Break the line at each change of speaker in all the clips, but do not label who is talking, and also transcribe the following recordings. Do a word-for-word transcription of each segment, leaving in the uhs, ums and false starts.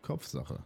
Kopfsache.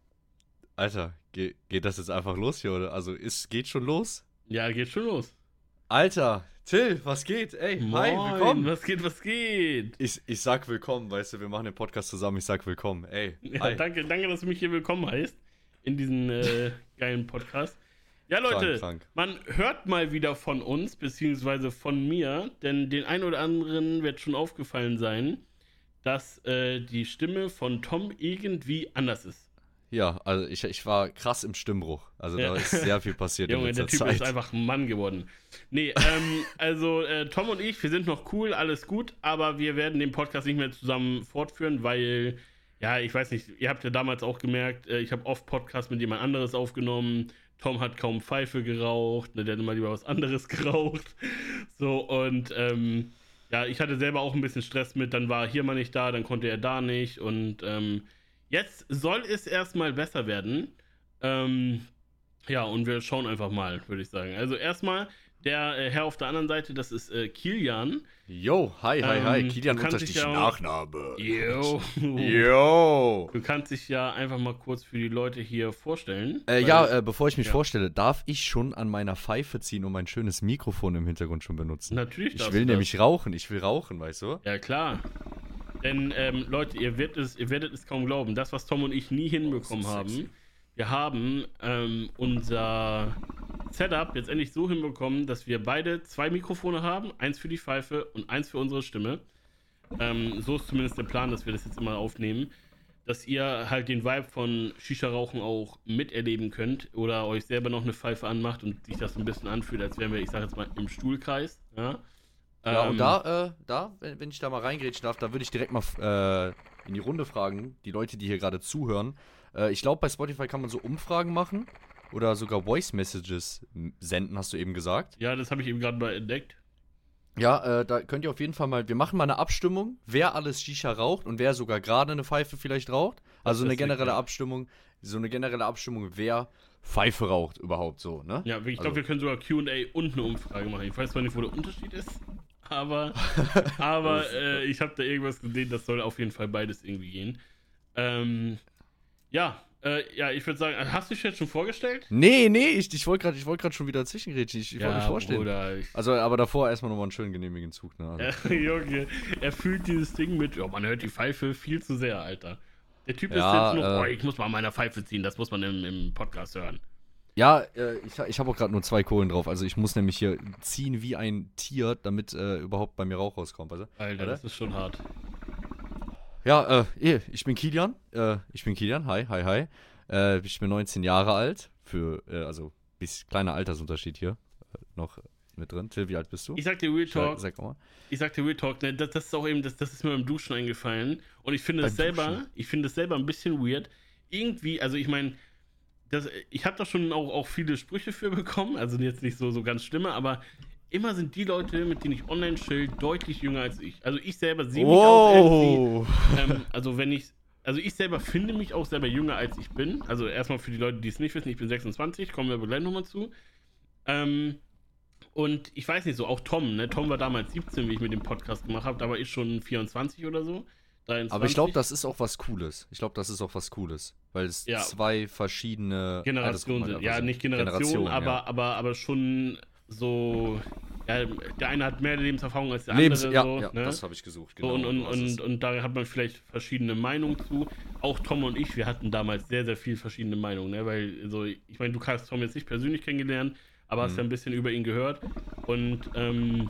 Alter, ge- geht das jetzt einfach los hier, oder? Also, ist, geht schon los?
Ja, geht schon los.
Alter, Till, was geht? Ey,
Moin,
hi, willkommen.
was geht, was geht?
Ich, ich sag willkommen, weißt du, wir machen den Podcast zusammen, ich sag willkommen. Ey,
Ja,
hi.
danke, danke, dass du mich hier willkommen heißt in diesen äh, geilen Podcast. Ja, Leute,
Krank, krank.
man hört mal wieder von uns, beziehungsweise von mir, denn den einen oder anderen wird schon aufgefallen sein, dass äh, die Stimme von Tom irgendwie anders ist.
Ja, also ich, ich war krass im Stimmbruch. Also
Ja.
da ist sehr viel passiert in
Junge,
letzter
der Typ
Zeit.
ist einfach ein Mann geworden. Nee, ähm, also äh, Tom und ich, wir sind noch cool, alles gut, aber wir werden den Podcast nicht mehr zusammen fortführen, weil, ja, ich weiß nicht, ihr habt ja damals auch gemerkt, äh, ich habe oft Podcasts mit jemand anderes aufgenommen. Tom hat kaum Pfeife geraucht, ne, der hat immer lieber was anderes geraucht. So, und ähm, ja, ich hatte selber auch ein bisschen Stress mit, dann war hier mal nicht da, dann konnte er da nicht und ähm, jetzt soll es erstmal besser werden. Ähm, ja, und wir schauen einfach mal, würde ich sagen. Also erstmal, der äh, Herr auf der anderen Seite, das ist äh, Kilian.
Yo, hi, hi, hi.
Ähm,
Kilian
du kannst
unterstrich
dich ja-
Nachname.
Yo.
Yo.
Du kannst dich ja einfach mal kurz für die Leute hier vorstellen.
Äh,
weil-
ja, äh, bevor ich mich
ja.
vorstelle, darf ich schon an meiner Pfeife ziehen und mein schönes Mikrofon im Hintergrund schon benutzen?
Natürlich
Ich
darfst
will
du das.
nämlich rauchen, ich will rauchen, weißt du?
Ja, klar. Denn, ähm, Leute, ihr werdet, es, ihr werdet es kaum glauben. Das, was Tom und ich nie hinbekommen
Oh, so sexy.
haben, wir haben ähm, unser Setup jetzt endlich so hinbekommen, dass wir beide zwei Mikrofone haben. Eins für die Pfeife und eins für unsere Stimme. Ähm, so ist zumindest der Plan, dass wir das jetzt immer aufnehmen. Dass ihr halt den Vibe von Shisha-Rauchen auch miterleben könnt oder euch selber noch eine Pfeife anmacht und sich das so ein bisschen anfühlt, als wären wir, ich sag jetzt mal, im Stuhlkreis. Ja,
Ja,
Ähm,
und da, äh, da, wenn, wenn ich da mal reingrätschen darf, da würde ich direkt mal äh, in die Runde fragen, die Leute, die hier gerade zuhören. Äh, ich glaube, bei Spotify kann man so Umfragen machen oder sogar Voice Messages m- senden, hast du eben gesagt.
Ja, das habe ich eben gerade mal entdeckt.
Ja, äh, da könnt ihr auf jeden Fall mal, wir machen mal eine Abstimmung, wer alles Shisha raucht und wer sogar gerade eine Pfeife vielleicht raucht. Also
ist
eine
sick,
generelle
ja.
Abstimmung, so eine generelle Abstimmung, wer Pfeife raucht überhaupt so, ne?
Ja, ich glaube,
Also-
wir können sogar Q und A und eine Umfrage machen. Ich weiß zwar nicht, wo der Unterschied ist, aber, aber
Das ist
äh, ich habe da irgendwas gesehen, das soll auf jeden Fall beides irgendwie gehen. Ähm, ja, äh, ja, ich würde sagen, hast du dich jetzt schon vorgestellt?
Nee, nee, ich, ich wollte gerade wollt grad schon wieder zwischenreden, ich, ich wollte mich vorstellen.
Bruder, ich,
Also, aber davor erstmal nochmal einen schönen genehmigen Zug, ne? Also.
äh, Junge, er fühlt dieses Ding mit, ja, man hört die Pfeife viel zu sehr, Alter. Der Typ
Ja,
ist jetzt noch,
äh,
oh, ich muss mal an meiner Pfeife ziehen, das muss man im, im Podcast hören.
Ja, äh, ich, ich habe auch gerade nur zwei Kohlen drauf. Also ich muss nämlich hier ziehen wie ein Tier, damit äh, überhaupt bei mir Rauch rauskommt. Weißt du?
Alter,
Oder?
das ist schon hart.
Ja, äh, eh, ich bin Kilian. Äh, ich bin Kilian. Hi, hi, hi. Äh, ich bin neunzehn Jahre alt. Für, äh, also, bis kleiner Altersunterschied hier äh, noch mit drin. Till, wie alt bist du?
Ich sag dir Real Talk,
Sag, sag mal.
Ich sagte Real Talk, ne, das, das ist auch eben, das, das ist mir beim Duschen eingefallen. Und ich finde es
Beim
selber,
Duschen?
ich finde es selber ein bisschen weird. Irgendwie, also ich meine, das, ich habe da schon auch, auch viele Sprüche für bekommen, also jetzt nicht so, so ganz schlimme, aber immer sind die Leute, mit denen ich online chill, deutlich jünger als ich. Also ich selber sehe mich auch
Oh!
irgendwie, ähm, also wenn ich, also ich selber finde mich auch selber jünger als ich bin. Also erstmal für die Leute, die es nicht wissen, ich bin sechsundzwanzig, kommen wir aber gleich nochmal zu. Ähm, Und ich weiß nicht so, auch Tom, ne? Tom war damals siebzehn, wie ich mit dem Podcast gemacht habe, da war ich schon vierundzwanzig oder so. dreiundzwanzig.
Aber ich glaube, das ist auch was Cooles. Ich glaube, das ist auch was Cooles. Weil es
Ja.
zwei verschiedene
Generationen sind.
Altersgruppen
Ja,
also
nicht Generation,
Generationen,
aber,
ja.
aber, aber schon so. Ja, der eine hat mehr Lebenserfahrung als der
Lebens
andere.
ja,
so,
ja,
ne?
das habe ich gesucht.
So, und, und,
du hast es.
und, und da hat man vielleicht verschiedene Meinungen zu. Auch Tom und ich, wir hatten damals sehr, sehr viel verschiedene Meinungen, ne? Weil, so, ich meine, du hast Tom jetzt nicht persönlich kennengelernt, aber hast
Mhm.
ja ein bisschen über ihn gehört. Und ähm,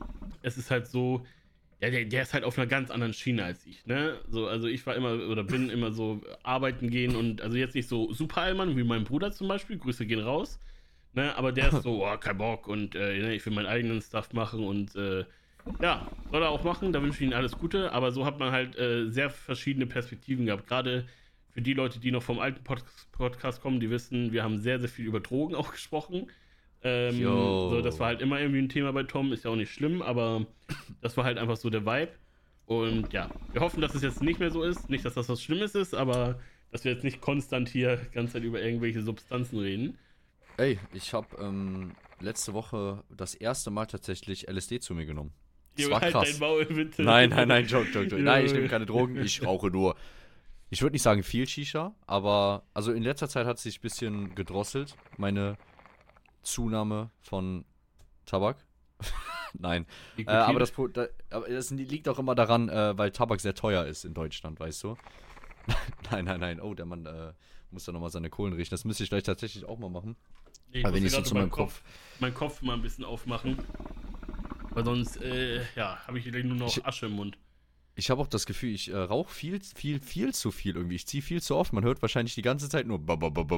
es ist halt so, ja, der, der ist halt auf einer ganz anderen Schiene als ich, ne? So, also ich war immer oder bin immer so arbeiten gehen und also jetzt nicht so super Allmann wie mein Bruder zum Beispiel, Grüße gehen raus. Ne, aber der ist so, oh, kein Bock und äh, ne, ich will meinen eigenen Stuff machen und äh, ja, soll er auch machen, da wünsche ich ihm alles Gute, aber so hat man halt äh, sehr verschiedene Perspektiven gehabt, gerade für die Leute, die noch vom alten Pod- Podcast kommen, die wissen, wir haben sehr, sehr viel über Drogen auch gesprochen. Ähm,
Jo.
so, das war halt immer irgendwie ein Thema bei Tom, ist ja auch nicht schlimm, aber das war halt einfach so der Vibe und ja, wir hoffen, dass es jetzt nicht mehr so ist, nicht, dass das was Schlimmes ist, aber dass wir jetzt nicht konstant hier die ganze Zeit über irgendwelche Substanzen reden.
Ey, ich habe ähm, letzte Woche das erste Mal tatsächlich L S D zu mir genommen. Das
Junge,
war
halt
krass.
dein Maul, bitte.
Nein, nein, nein, Joke, Joke, Joke. Nein, ich
Junge.
nehme keine Drogen, ich rauche nur Ich würde nicht sagen viel Shisha, aber also in letzter Zeit hat sich ein bisschen gedrosselt, meine Zunahme von Tabak. Nein. Äh, aber, das, da, aber das liegt auch immer daran, äh, weil Tabak sehr teuer ist in Deutschland, weißt du? nein, nein, nein. Oh, der Mann äh, muss da nochmal seine Kohlen richten. Das müsste ich vielleicht tatsächlich auch mal machen.
Nee, ich
weil
muss
wenn ich so zu meinem
Kopf,
Kopf...
meinen Kopf mal ein bisschen aufmachen. Weil sonst, äh, ja, habe ich gleich nur noch
ich,
Asche im Mund.
Ich habe auch das Gefühl, ich äh, rauche viel, viel, viel zu viel irgendwie. Ich ziehe viel zu oft. Man hört wahrscheinlich die ganze Zeit nur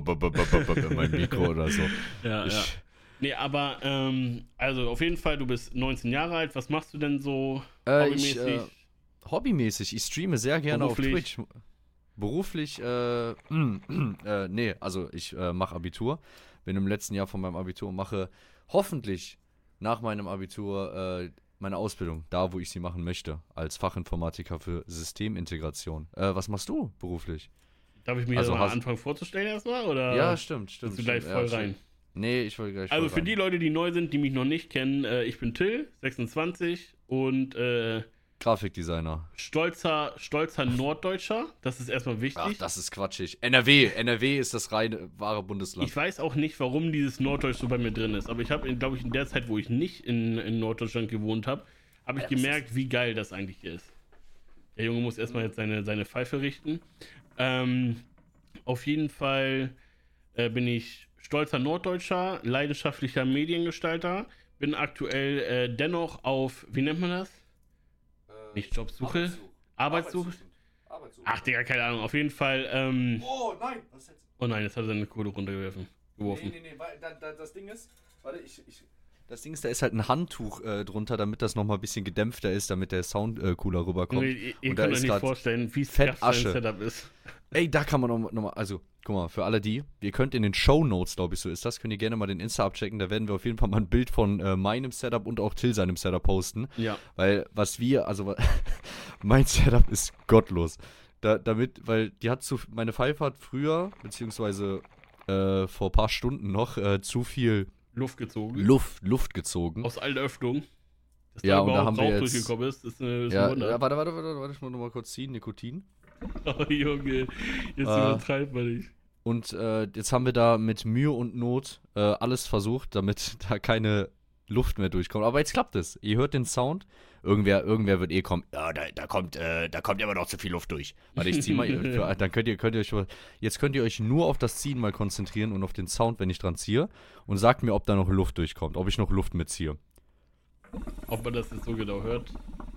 in meinem Mikro oder so.
Ja,
ich,
ja. Nee, aber, ähm, also auf jeden Fall, du bist neunzehn Jahre alt. Was machst du denn so
äh,
hobbymäßig?
Ich, äh, hobbymäßig. Ich streame sehr gerne
Beruflich?
auf Twitch. Beruflich, äh, äh, nee, also ich äh, mache Abitur. Bin im letzten Jahr von meinem Abitur und mache hoffentlich nach meinem Abitur äh, meine Ausbildung, da wo ich sie machen möchte, als Fachinformatiker für Systemintegration. Äh, was machst du beruflich?
Darf ich mir
also
also mal
hast-
anfangen vorzustellen erstmal? Oder
Ja, stimmt, stimmt.
bist du gleich
stimmt.
voll
ja,
rein?
stimmt. Nee, ich wollte gleich
Also
voll
für
rein.
die Leute, die neu sind, die mich noch nicht kennen, äh, ich bin Till, sechsundzwanzig und äh,
Grafikdesigner.
stolzer, stolzer Norddeutscher. Das ist erstmal wichtig.
Ach, das ist quatschig. N R W. N R W ist das reine, wahre Bundesland.
Ich weiß auch nicht, warum dieses Norddeutsch so bei mir drin ist, aber ich habe, glaube ich, in der Zeit, wo ich nicht in, in Norddeutschland gewohnt habe, habe ich
Ja, das
gemerkt, wie geil das eigentlich ist. Der Junge muss erstmal jetzt seine, seine Pfeife richten. Ähm, auf jeden Fall äh, bin ich stolzer Norddeutscher, leidenschaftlicher Mediengestalter, bin aktuell äh, dennoch auf, wie nennt man das? Nicht Jobsuche? Arbeitssuche? Ach, Digga, keine Ahnung. Auf jeden Fall, ähm,
Oh, nein. Was ist jetzt?
oh nein, jetzt hat er seine Kohle runtergeworfen. Geworfen.
Nee, nee, nee. Weil, da, da, das Ding ist, warte, ich, ich, das Ding ist, da ist halt ein Handtuch äh, drunter, damit das nochmal ein bisschen gedämpfter ist, damit der Sound äh, cooler rüberkommt.
Junge, ihr ihr
Und da
könnt euch
ist
nicht
grad
vorstellen, wie
Fett
krass sein
Asche.
Setup ist.
Ey, da kann man nochmal, noch mal, also, guck mal, für alle die, ihr könnt in den Shownotes, glaube ich, so ist das, könnt ihr gerne mal den Insta abchecken, da werden wir auf jeden Fall mal ein Bild von äh, meinem Setup und auch Till seinem Setup posten.
Ja.
Weil, was wir, also, mein Setup ist gottlos. Da, damit, weil die hat zu, meine Pfeife hat früher, beziehungsweise äh, vor ein paar Stunden noch, äh, zu viel
Luft gezogen.
Luft, Luft gezogen.
Aus allen Öffnungen. Dass
Ja,
da
und da
überhaupt
haben wir
Rauch
jetzt-
durchgekommen ist, ist, eine, ist
Ja,
ein Wunder.
ja, warte, warte, warte, warte, ich muss noch mal kurz ziehen, Nikotin.
Oh, Junge, jetzt
Äh,
übertreibt man nicht.
Und äh, jetzt haben wir da mit Mühe und Not äh, alles versucht, damit da keine Luft mehr durchkommt. Aber jetzt klappt es. Ihr hört den Sound. Irgendwer, irgendwer wird eh kommen. Ja, da, da kommt, äh, da kommt immer noch zu viel Luft durch. Warte, ich zieh mal. für, dann könnt ihr, könnt ihr euch, jetzt könnt ihr euch nur auf das Ziehen mal konzentrieren und auf den Sound, wenn ich dran ziehe. Und sagt mir, ob da noch Luft durchkommt, ob ich noch Luft mitziehe.
Ob man das jetzt so genau hört.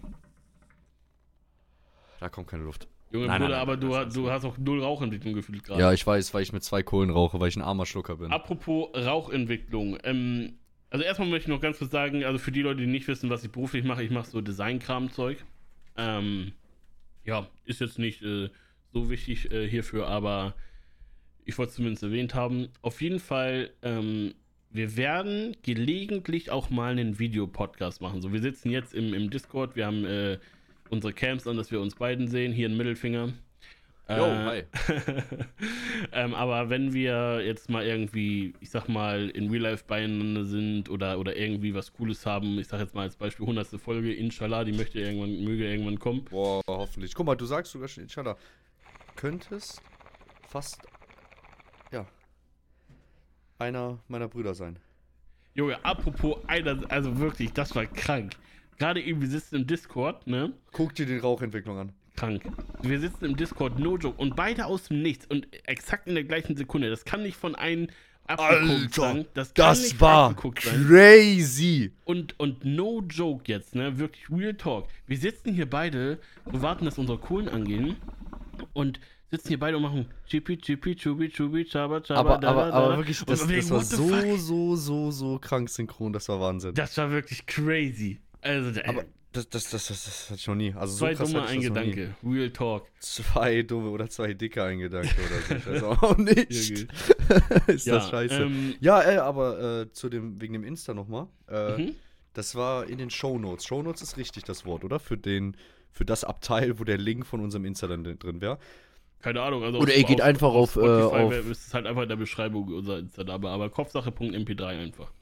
Da kommt keine Luft.
Junge
Nein,
Bruder,
nein, nein,
aber
nein,
du,
das
ha-
ist
du
so.
hast auch null Rauchentwicklung gefühlt gerade.
Ja, ich weiß, weil ich mit zwei Kohlen rauche, weil ich ein armer Schlucker bin.
Apropos Rauchentwicklung. Ähm, also erstmal möchte ich noch ganz kurz sagen, also für die Leute, die nicht wissen, was ich beruflich mache, ich mache so Designkram-Zeug. Ähm, ja, ist jetzt nicht äh, so wichtig äh, hierfür, aber ich wollte es zumindest erwähnt haben. Auf jeden Fall, ähm, wir werden gelegentlich auch mal einen Videopodcast machen. So, wir sitzen jetzt im, im Discord, wir haben äh, unsere Cams an, dass wir uns beiden sehen, hier ein Mittelfinger.
Jo,
Äh,
hi.
ähm, aber wenn wir jetzt mal irgendwie, ich sag mal, in Real Life beieinander sind oder, oder irgendwie was Cooles haben, ich sag jetzt mal als Beispiel hundertste Folge, inshallah, die möchte irgendwann, möge irgendwann kommen.
Boah, hoffentlich. Guck mal, du sagst sogar schon, inshallah, könntest fast, ja, einer meiner Brüder sein.
Junge, apropos einer, also wirklich, das war krank. Gerade eben, wir sitzen im Discord, ne?
Guck dir die Rauchentwicklung an.
Krank. Wir sitzen im Discord, no joke, und beide aus dem Nichts und exakt in der gleichen Sekunde. Das kann nicht von einem abgeguckt sein. Das, kann nicht
Das
von
war
abgeguckt sein.
crazy.
Und, und no joke jetzt, ne? Wirklich Real Talk. Wir sitzen hier beide, wir warten, dass unsere Kohlen angehen und sitzen hier beide und machen Chipi, Chipi, Chubi, Chubi, Chaba, Chaba,
Aber,
da,
aber,
da,
aber
da.
wirklich,
Und
das,
wir
das
denken,
war
what the
so,
fuck?
so, so, so krank synchron. Das war Wahnsinn.
Das war wirklich crazy. Also, äh,
Aber das, das, das, das, das hatte ich noch nie. Also
zwei
so krass
dumme
hatte ich das noch nie.
Eingedanke. Real Talk.
Zwei dumme oder zwei dicke Eingedanke oder so. Ich weiß auch nicht.
Junge.
Ist
Ja,
das scheiße.
ähm,
Ja, ey, aber äh, zu dem, wegen dem Insta nochmal. Äh,
Mhm.
Das war in den Shownotes. Shownotes ist richtig das Wort, oder? Für den, für das Abteil, wo der Link von unserem Insta dann drin wäre.
Keine Ahnung. Also
Oder ihr geht einfach auf, äh,
Spotify
auf-
wär- ist es halt einfach in der Beschreibung unser Insta-Name, aber Kopfsache.mp drei einfach.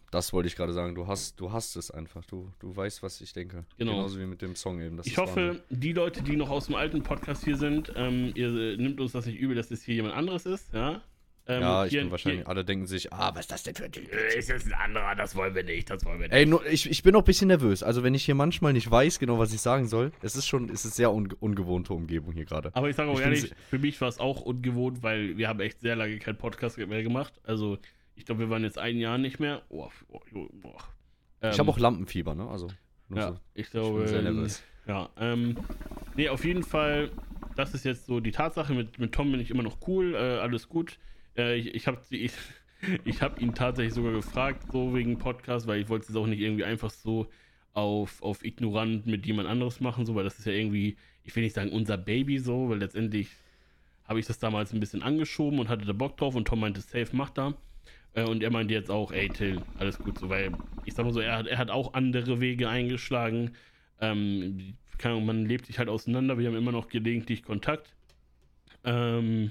Das wollte ich gerade sagen. Du hast, du hast es einfach. Du, du weißt, was ich denke.
Genau.
Genauso wie mit dem Song eben. Das
Ich
ist
hoffe,
Wahnsinn.
die Leute, die noch aus dem alten Podcast hier sind, ähm, ihr äh, nimmt uns das nicht übel, dass das hier jemand anderes ist, ja? Ähm,
Ja, ich
hier,
bin wahrscheinlich,
hier,
alle denken sich, ah, was ist das denn für ein Typ?
äh, ist jetzt ein anderer, das wollen wir nicht, das wollen wir nicht.
Ey, nur, ich, ich bin noch ein bisschen nervös. Also, wenn ich hier manchmal nicht weiß genau, was ich sagen soll, es ist schon, es ist sehr un, ungewohnte Umgebung hier gerade.
Aber ich sage auch
Ich bin
ehrlich,
se-
für mich war es auch ungewohnt, weil wir haben echt sehr lange keinen Podcast mehr gemacht. Also, ich glaube, wir waren jetzt ein Jahr nicht mehr. Oh, oh, oh, oh. Ähm,
Ich habe auch Lampenfieber, ne? Also, nur
Ja,
so.
ich
Ich
glaube.
bin sehr
ähm,
nervös.
Ja, ähm, nee, auf jeden Fall, das ist jetzt so die Tatsache. Mit, mit Tom bin ich immer noch cool, äh, alles gut. Äh, ich ich habe ich, ich hab ihn tatsächlich sogar gefragt, so wegen Podcast, weil ich wollte es auch nicht irgendwie einfach so auf, auf ignorant mit jemand anderes machen, so, weil das ist ja irgendwie, ich will nicht sagen unser Baby so, weil letztendlich habe ich das damals ein bisschen angeschoben und hatte da Bock drauf und Tom meinte, safe, mach da. Äh, und er meinte jetzt auch, ey Till, alles gut so, weil ich sag mal so, er hat, er hat auch andere Wege eingeschlagen. Ähm, keine Ahnung, man lebt sich halt auseinander, wir haben immer noch gelegentlich Kontakt. Ähm,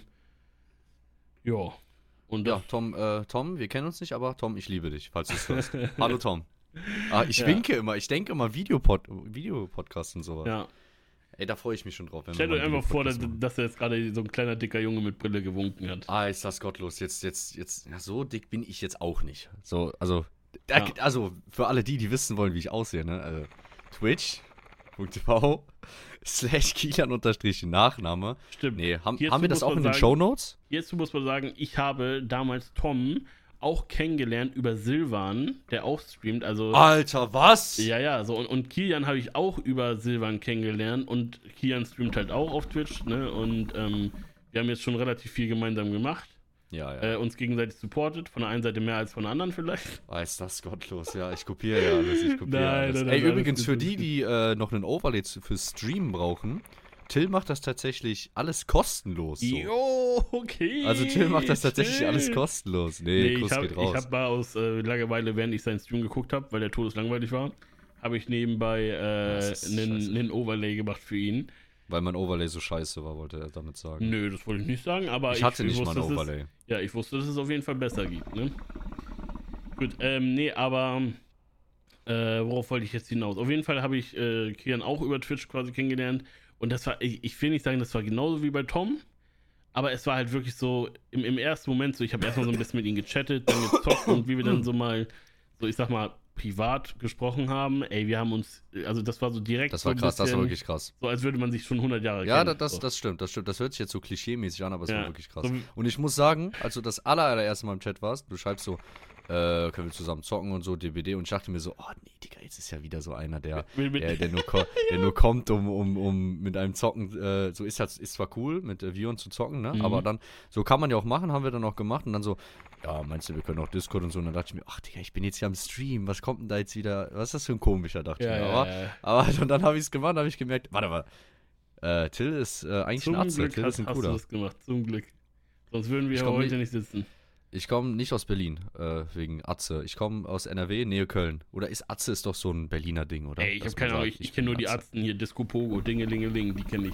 ja. Und
Ja,
das,
Tom, äh, Tom, wir kennen uns nicht, aber Tom, ich liebe dich, falls du es hörst. Hallo, Tom. Ah, ich
Ja.
winke immer, ich denke immer Videopod Videopodcast und sowas.
ja.
Ey, da freue ich mich schon drauf. Wenn
Stellt
wir
euch
mal einen
einfach vor, dass,
Videopodcast machen.
dass er jetzt gerade so ein kleiner dicker Junge mit Brille gewunken hat.
Ah, ist das gottlos. Jetzt, jetzt, jetzt, ja, so dick bin ich jetzt auch nicht. So, also, da,
Ja.
also, für alle die, die wissen wollen, wie ich aussehe, ne, also, twitch.tv slash Kilian unterstrich Nachname.
Stimmt.
Nee, haben,
Hierzu
haben wir das
muss
auch
man
in den
sagen-
Shownotes?
Hierzu muss man sagen, ich habe damals Tom auch kennengelernt über Silvan, der auch streamt. Also,
Alter, was?
ja, ja, so. Und, und Kilian habe ich auch über Silvan kennengelernt. Und Kilian streamt halt auch auf Twitch, ne? Und ähm, wir haben jetzt schon relativ viel gemeinsam gemacht.
Ja, ja.
Äh, uns gegenseitig supportet. Von der einen Seite mehr als von der anderen vielleicht.
Ah, ist das gottlos, ja. Ich kopiere ja alles, ich kopiere
Nein,
alles.
nein, nein,
Ey,
alles
übrigens,
gut,
für
alles
die,
gut.
die äh, noch einen Overlay zu- für Streamen brauchen, Till macht das tatsächlich alles kostenlos. So.
Jo, okay.
Also Till macht das tatsächlich
chill.
alles kostenlos. Nee,
Nee,
Kuss
ich habe
geht raus.
hab mal aus äh, Langeweile, während ich seinen Stream geguckt habe, weil der todeslangweilig war, habe ich nebenbei äh,
Das ist
einen
scheiße.
einen Overlay gemacht für ihn.
Weil mein Overlay so scheiße war, wollte er damit sagen.
Nö, das wollte ich nicht sagen, aber
ich hatte nicht mal
wusste,
ein
dass es-
Overlay.
Ja, ich wusste, dass es auf jeden Fall besser geht, ne? Gut, ähm, nee, aber äh, worauf wollte ich jetzt hinaus? Auf jeden Fall habe ich äh, Kian auch über Twitch quasi kennengelernt und das war, ich, ich will nicht sagen, das war genauso wie bei Tom, aber es war halt wirklich so, im, im ersten Moment so, ich habe erstmal so ein bisschen mit ihm gechattet, dann gezockt und wie wir dann so mal, so ich sag mal, privat gesprochen haben, ey, wir haben uns, also das war so direkt
Das
so
war
ein
krass, das war
bisschen,
wirklich krass.
so als würde man sich schon hundert Jahre
Ja,
kennen.
das,
so.
das stimmt, das stimmt. Das hört sich jetzt so klischee-mäßig an, aber es
Ja,
war wirklich krass.
so wie-
Und ich muss sagen, als du das aller, allererste Mal im Chat warst, du schreibst so, äh, können wir zusammen zocken und so, D V D, und ich dachte mir so, oh nee, Digga, jetzt ist ja wieder so einer, der,
Mit- mit-
der, der, nur, ko der nur kommt, um, um, um mit einem Zocken, äh, so ist das, ist zwar cool, mit äh, Vion zu zocken, ne,
Mhm.
aber dann, so kann man ja auch machen, haben wir dann auch gemacht, und dann so, ja, meinst du, wir können auch Discord und so, und dann dachte ich mir, ach Digga, ich bin jetzt hier am Stream, was kommt denn da jetzt wieder, was ist das für ein komischer, dachte
Ja,
ich mir,
ja,
aber,
ja, ja.
aber und dann habe ich es gemacht, habe ich gemerkt, warte mal, äh, Till ist äh, eigentlich
Zum
ein Arzt,
Glück
Till
hast,
ist ein
hast du
cooler.
das gemacht, zum Glück. Sonst würden wir
Ich
ja
komm
heute
nicht-
nicht sitzen.
Ich komme nicht aus Berlin, äh, wegen Atze. Ich komme aus N R W, Nähe Köln. Oder ist Atze ist doch so ein Berliner Ding, oder?
Ey, ich
Dass
habe
man
keine Ahnung,
sagt,
ich, ich kenne nur
bin
die
Atze.
Arzten hier, Disco Pogo, Dingelingeling, die kenne ich.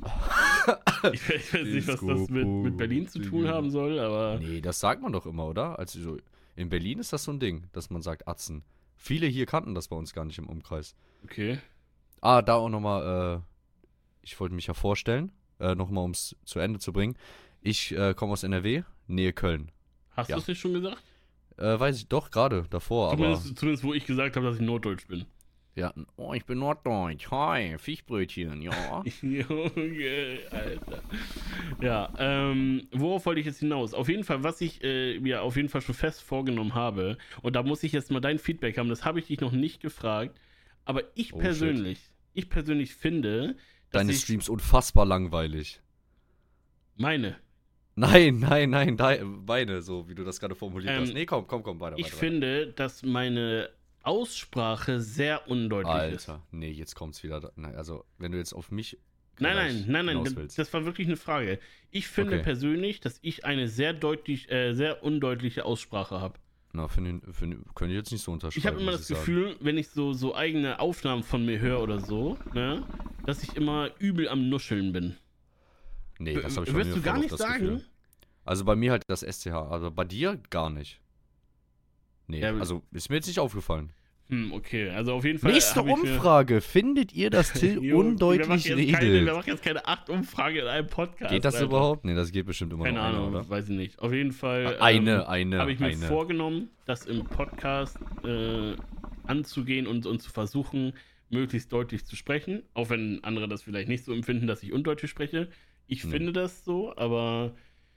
ich. Ich weiß nicht, was das mit, mit Berlin zu tun haben soll, aber
Nee, das sagt man doch immer, oder? Also so, in Berlin ist das so ein Ding, dass man sagt Atzen. Viele hier kannten das bei uns gar nicht im Umkreis.
okay.
Ah, da auch nochmal, äh, ich wollte mich ja vorstellen, äh, nochmal, um es zu Ende zu bringen. Ich äh, komme aus N R W, Nähe Köln.
Hast
Ja.
du es nicht schon gesagt?
Äh, weiß ich doch, gerade davor, aber...
Zumindest, zumindest, wo ich gesagt habe, dass ich Norddeutsch bin.
Ja, oh, ich bin Norddeutsch. Hi, Fischbrötchen, ja.
Junge, Alter. Ja, ähm, worauf wollte ich jetzt hinaus? Auf jeden Fall, was ich äh, mir auf jeden Fall schon fest vorgenommen habe, und da muss ich jetzt mal dein Feedback haben, das habe ich dich noch nicht gefragt, aber ich
Oh,
persönlich, ich persönlich finde, dass
Deine
ich
Streams unfassbar langweilig.
meine,
Nein, nein, nein, dei- meine, so wie du das gerade formuliert
Ähm,
hast. Nee, komm, komm, komm, weiter,
ich
weiter.
finde, dass meine Aussprache sehr undeutlich
weiter.
ist.
Alter, nee, jetzt kommt's wieder. da- Nein, also, wenn du jetzt auf mich
Nein,
gleich
nein, nein, nein,
hinaus
das,
willst.
das war wirklich eine Frage. Ich finde
Okay.
persönlich, dass ich eine sehr deutlich, äh, sehr undeutliche Aussprache habe.
Na, finde ich, find, könnte ich jetzt nicht so unterschreiben.
Ich habe immer
muss
das
sagen.
Gefühl, wenn ich so, so eigene Aufnahmen von mir höre oder so, ne, dass ich immer übel am Nuscheln bin.
Nee, das habe ich von
Würdest
mir
du gar
voll
nicht
oft das
sagen?
Gefühl. Also bei mir halt das S C H, also bei dir gar nicht. Nee,
Ja,
also ist mir jetzt nicht aufgefallen.
Hm, okay, also auf jeden Fall.
Nächste
hab ich mir-
Umfrage. Findet ihr, dass Till
Jo,
undeutlich
wir machen jetzt keine,
redet?
wir machen jetzt keine acht Umfragen in einem Podcast.
Geht das
Alter.
überhaupt? Nee, das geht bestimmt immer
Keine
noch eine,
Ahnung,
oder?
weiß ich nicht. Auf jeden Fall
Eine,
ähm,
eine,
habe ich mir
eine.
vorgenommen, das im Podcast äh, anzugehen und, und zu versuchen, möglichst deutlich zu sprechen. Auch wenn andere das vielleicht nicht so empfinden, dass ich undeutlich spreche. Ich
Nee.
finde das so, aber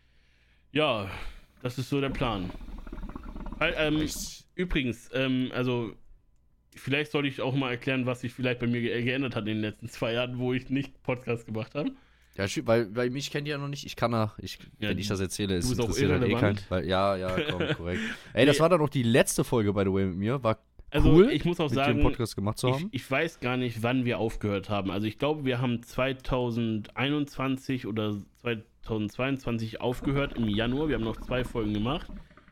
ja, das ist so der Plan. Weil, ähm,
Ich-
übrigens, ähm, also vielleicht sollte ich auch mal erklären, was sich vielleicht bei mir ge geändert hat in den letzten zwei Jahren, wo ich nicht Podcast gemacht habe.
Ja, schü- weil, weil mich kennt ihr ja noch nicht. Ich kann ja, ich,
Ja,
wenn ich das erzähle, ist
bist auch
interessiert halt eh keinen.
irrelevant.
Weil, ja, ja, komm, korrekt. Ey, das
Nee.
war dann auch die letzte Folge, by the way, mit mir. War
Also
cool,
ich muss auch
mit dir einen
sagen,
Podcast gemacht zu
ich,
haben.
ich weiß gar nicht, wann wir aufgehört haben. Also ich glaube, wir haben zwanzig einundzwanzig oder zwanzig zweiundzwanzig aufgehört im Januar. Wir haben noch zwei Folgen gemacht.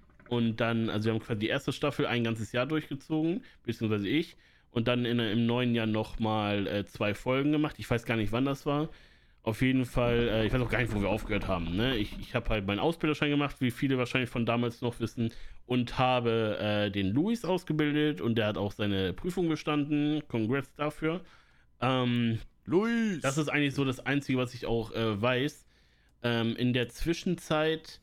Und dann, also wir haben quasi die erste Staffel ein ganzes Jahr durchgezogen, beziehungsweise ich. Und dann in, im neuen Jahr nochmal äh, zwei Folgen gemacht. Ich weiß gar nicht, wann das war. Auf jeden Fall, äh, ich weiß auch gar nicht, wo wir aufgehört haben. Ne? Ich, ich habe halt meinen Ausbilderschein gemacht, wie viele wahrscheinlich von damals noch wissen. Und habe äh, den Luis ausgebildet und der hat auch seine Prüfung bestanden. Congrats dafür. Ähm,
Luis!
das ist eigentlich so das Einzige, was ich auch äh, weiß. Ähm, in der Zwischenzeit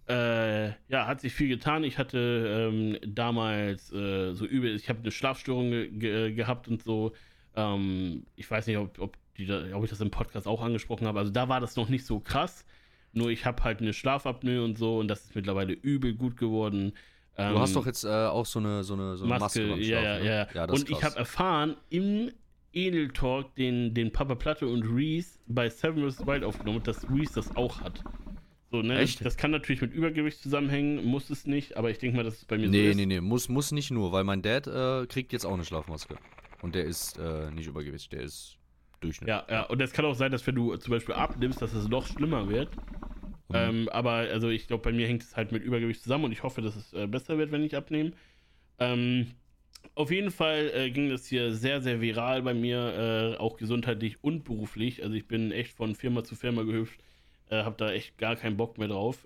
äh, ja, hat sich viel getan. Ich hatte ähm, damals äh, so übel, ich habe eine Schlafstörung ge ge gehabt und so. Ähm, ich weiß nicht, ob, ob, die da, ob ich das im Podcast auch angesprochen habe. Also da war das noch nicht so krass. Nur ich habe halt eine Schlafapnoe und so und das ist mittlerweile übel gut geworden.
Du
Ähm,
hast doch jetzt äh, auch so eine, so eine, so eine Maske,
Maske,
beim
ja, ja,
Schlafen, ne?
ja.
ja das
Und
ist
ich
krass.
habe erfahren, im Edel Talk, den, den Papa Platte und Reese bei Seven versus. Wild aufgenommen, dass Reese das auch hat. So, ne?
Echt?
Das kann natürlich mit Übergewicht zusammenhängen, muss es nicht, aber ich denke mal, dass es bei mir
Nee,
so ist.
nee, nee, muss, muss nicht nur, weil mein Dad äh, kriegt jetzt auch eine Schlafmaske. Und der ist äh, nicht übergewichtig, der ist Durchschnitt.
Ja, ja, und es kann auch sein, dass wenn du zum Beispiel abnimmst, dass es noch schlimmer wird.
Mhm.
Ähm, aber also ich glaube, bei mir hängt es halt mit Übergewicht zusammen und ich hoffe, dass es äh, besser wird, wenn ich abnehme. Ähm, auf jeden Fall äh, ging das hier sehr, sehr viral bei mir, äh, auch gesundheitlich und beruflich. Also ich bin echt von Firma zu Firma gehüpft, äh, habe da echt gar keinen Bock mehr drauf.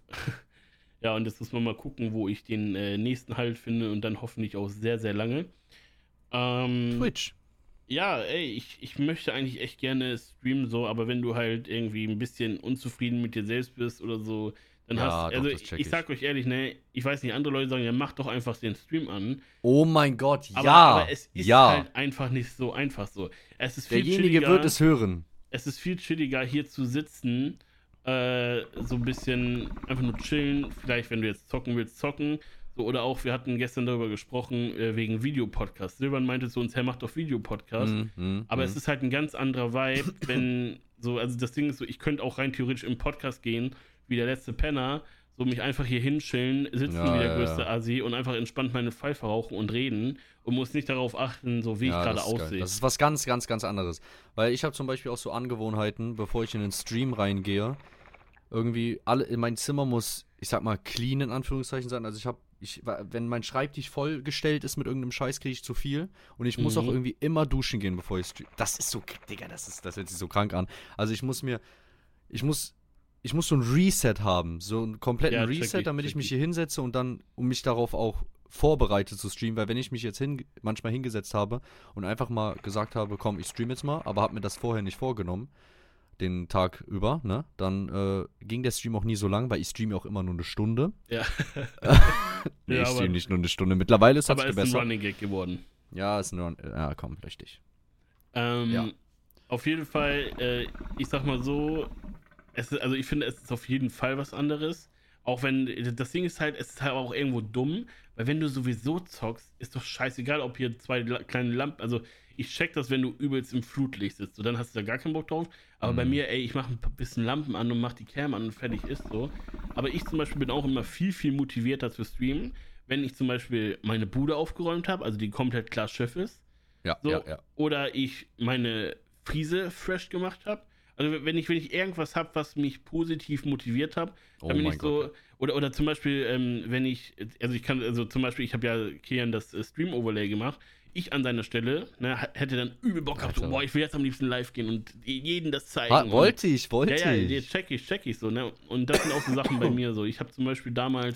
Ja, und jetzt muss man mal gucken, wo ich den äh, nächsten Halt finde und dann hoffentlich auch sehr, sehr lange. Ähm,
Twitch.
Ja, ey, ich, ich möchte eigentlich echt gerne streamen, so, aber wenn du halt irgendwie ein bisschen unzufrieden mit dir selbst bist oder so, dann
Ja,
hast
doch,
also
das
ich,
check
ich
ich.
sag euch ehrlich, ne, ich weiß nicht, andere Leute sagen, ja, mach doch einfach den Stream an.
Oh mein Gott,
Aber,
ja.
aber es ist
ja.
halt einfach nicht so einfach so. Es ist viel
Derjenige
chilliger,
wird es hören.
es ist viel chilliger, hier zu sitzen, äh, so ein bisschen einfach nur chillen, vielleicht, wenn du jetzt zocken willst, zocken. So, oder auch, wir hatten gestern darüber gesprochen, äh, wegen Videopodcast. Silvan meinte zu uns, hey, mach doch Videopodcast.
Mm, mm,
Aber
mm.
es ist halt ein ganz anderer Vibe, wenn so, also das Ding ist so, ich könnte auch rein theoretisch im Podcast gehen, wie der letzte Penner, so mich einfach hier hinschillen, sitzen
Ja,
wie der
ja,
größte
ja.
Assi und einfach entspannt meine Pfeife rauchen und reden und muss nicht darauf achten, so wie
Ja,
ich gerade
das ist geil.
aussehe.
Das ist was ganz, ganz, ganz anderes. Weil ich habe zum Beispiel auch so Angewohnheiten, bevor ich in den Stream reingehe, irgendwie alle in mein Zimmer muss, ich sag mal, clean in Anführungszeichen sein. Also ich habe, ich, wenn mein Schreibtisch vollgestellt ist mit irgendeinem Scheiß, kriege ich zu viel. Und ich muss
Mhm.
auch irgendwie immer duschen gehen, bevor ich stream. Das ist so, Digga, das ist, das hört sich so krank an. Also ich muss mir, ich muss, ich muss so ein Reset haben, so einen kompletten
Ja, check
Reset,
ich,
damit ich
check
mich
ich.
hier hinsetze und dann, um mich darauf auch vorbereitet zu streamen, weil wenn ich mich jetzt hin, manchmal hingesetzt habe und einfach mal gesagt habe, komm, ich stream jetzt mal, aber habe mir das vorher nicht vorgenommen, den Tag über, ne, dann äh, ging der Stream auch nie so lang, weil ich streame auch immer nur eine Stunde.
Ja.
Nee,
Ja,
ich
aber-
streame nicht nur eine Stunde. Mittlerweile ist es
Aber es ist ein
gebessert.
Running Gag geworden.
Ja, ist nur, ja, komm, richtig.
Ähm,
Ja.
Auf jeden Fall, äh, ich sag mal so, es ist, also ich finde, es ist auf jeden Fall was anderes. Auch wenn, das Ding ist halt, es ist halt auch irgendwo dumm, weil wenn du sowieso zockst, ist doch scheißegal, ob hier zwei la- kleine Lampen, also ich check das, wenn du übelst im Flutlicht sitzt, so, dann hast du da gar keinen Bock drauf. Aber
Mhm.
bei mir, ey, ich mache ein paar- bisschen Lampen an und mach die Cam an und fertig ist so. Aber ich zum Beispiel bin auch immer viel, viel motivierter zu streamen, wenn ich zum Beispiel meine Bude aufgeräumt habe, also die komplett klar Schiff ist.
Ja,
So,
ja, ja.
oder ich meine Friese fresh gemacht habe. Also wenn ich, wenn ich irgendwas habe, was mich positiv motiviert hat,
Oh
dann bin
mein
ich so,
Gott.
oder, oder zum Beispiel, ähm, wenn ich, also ich kann, also zum Beispiel, ich habe ja Kian das äh, Stream-Overlay gemacht, ich an seiner Stelle, ne, h- hätte dann übel Bock gehabt, so,
Alter.
boah, ich will jetzt am liebsten live gehen und jeden das zeigen.
Ha,
und-
wollte ich, wollte
ja, ja,
ich.
jetzt check ich, check ich so, ne? Und das sind auch so Sachen bei mir so. Ich habe zum Beispiel damals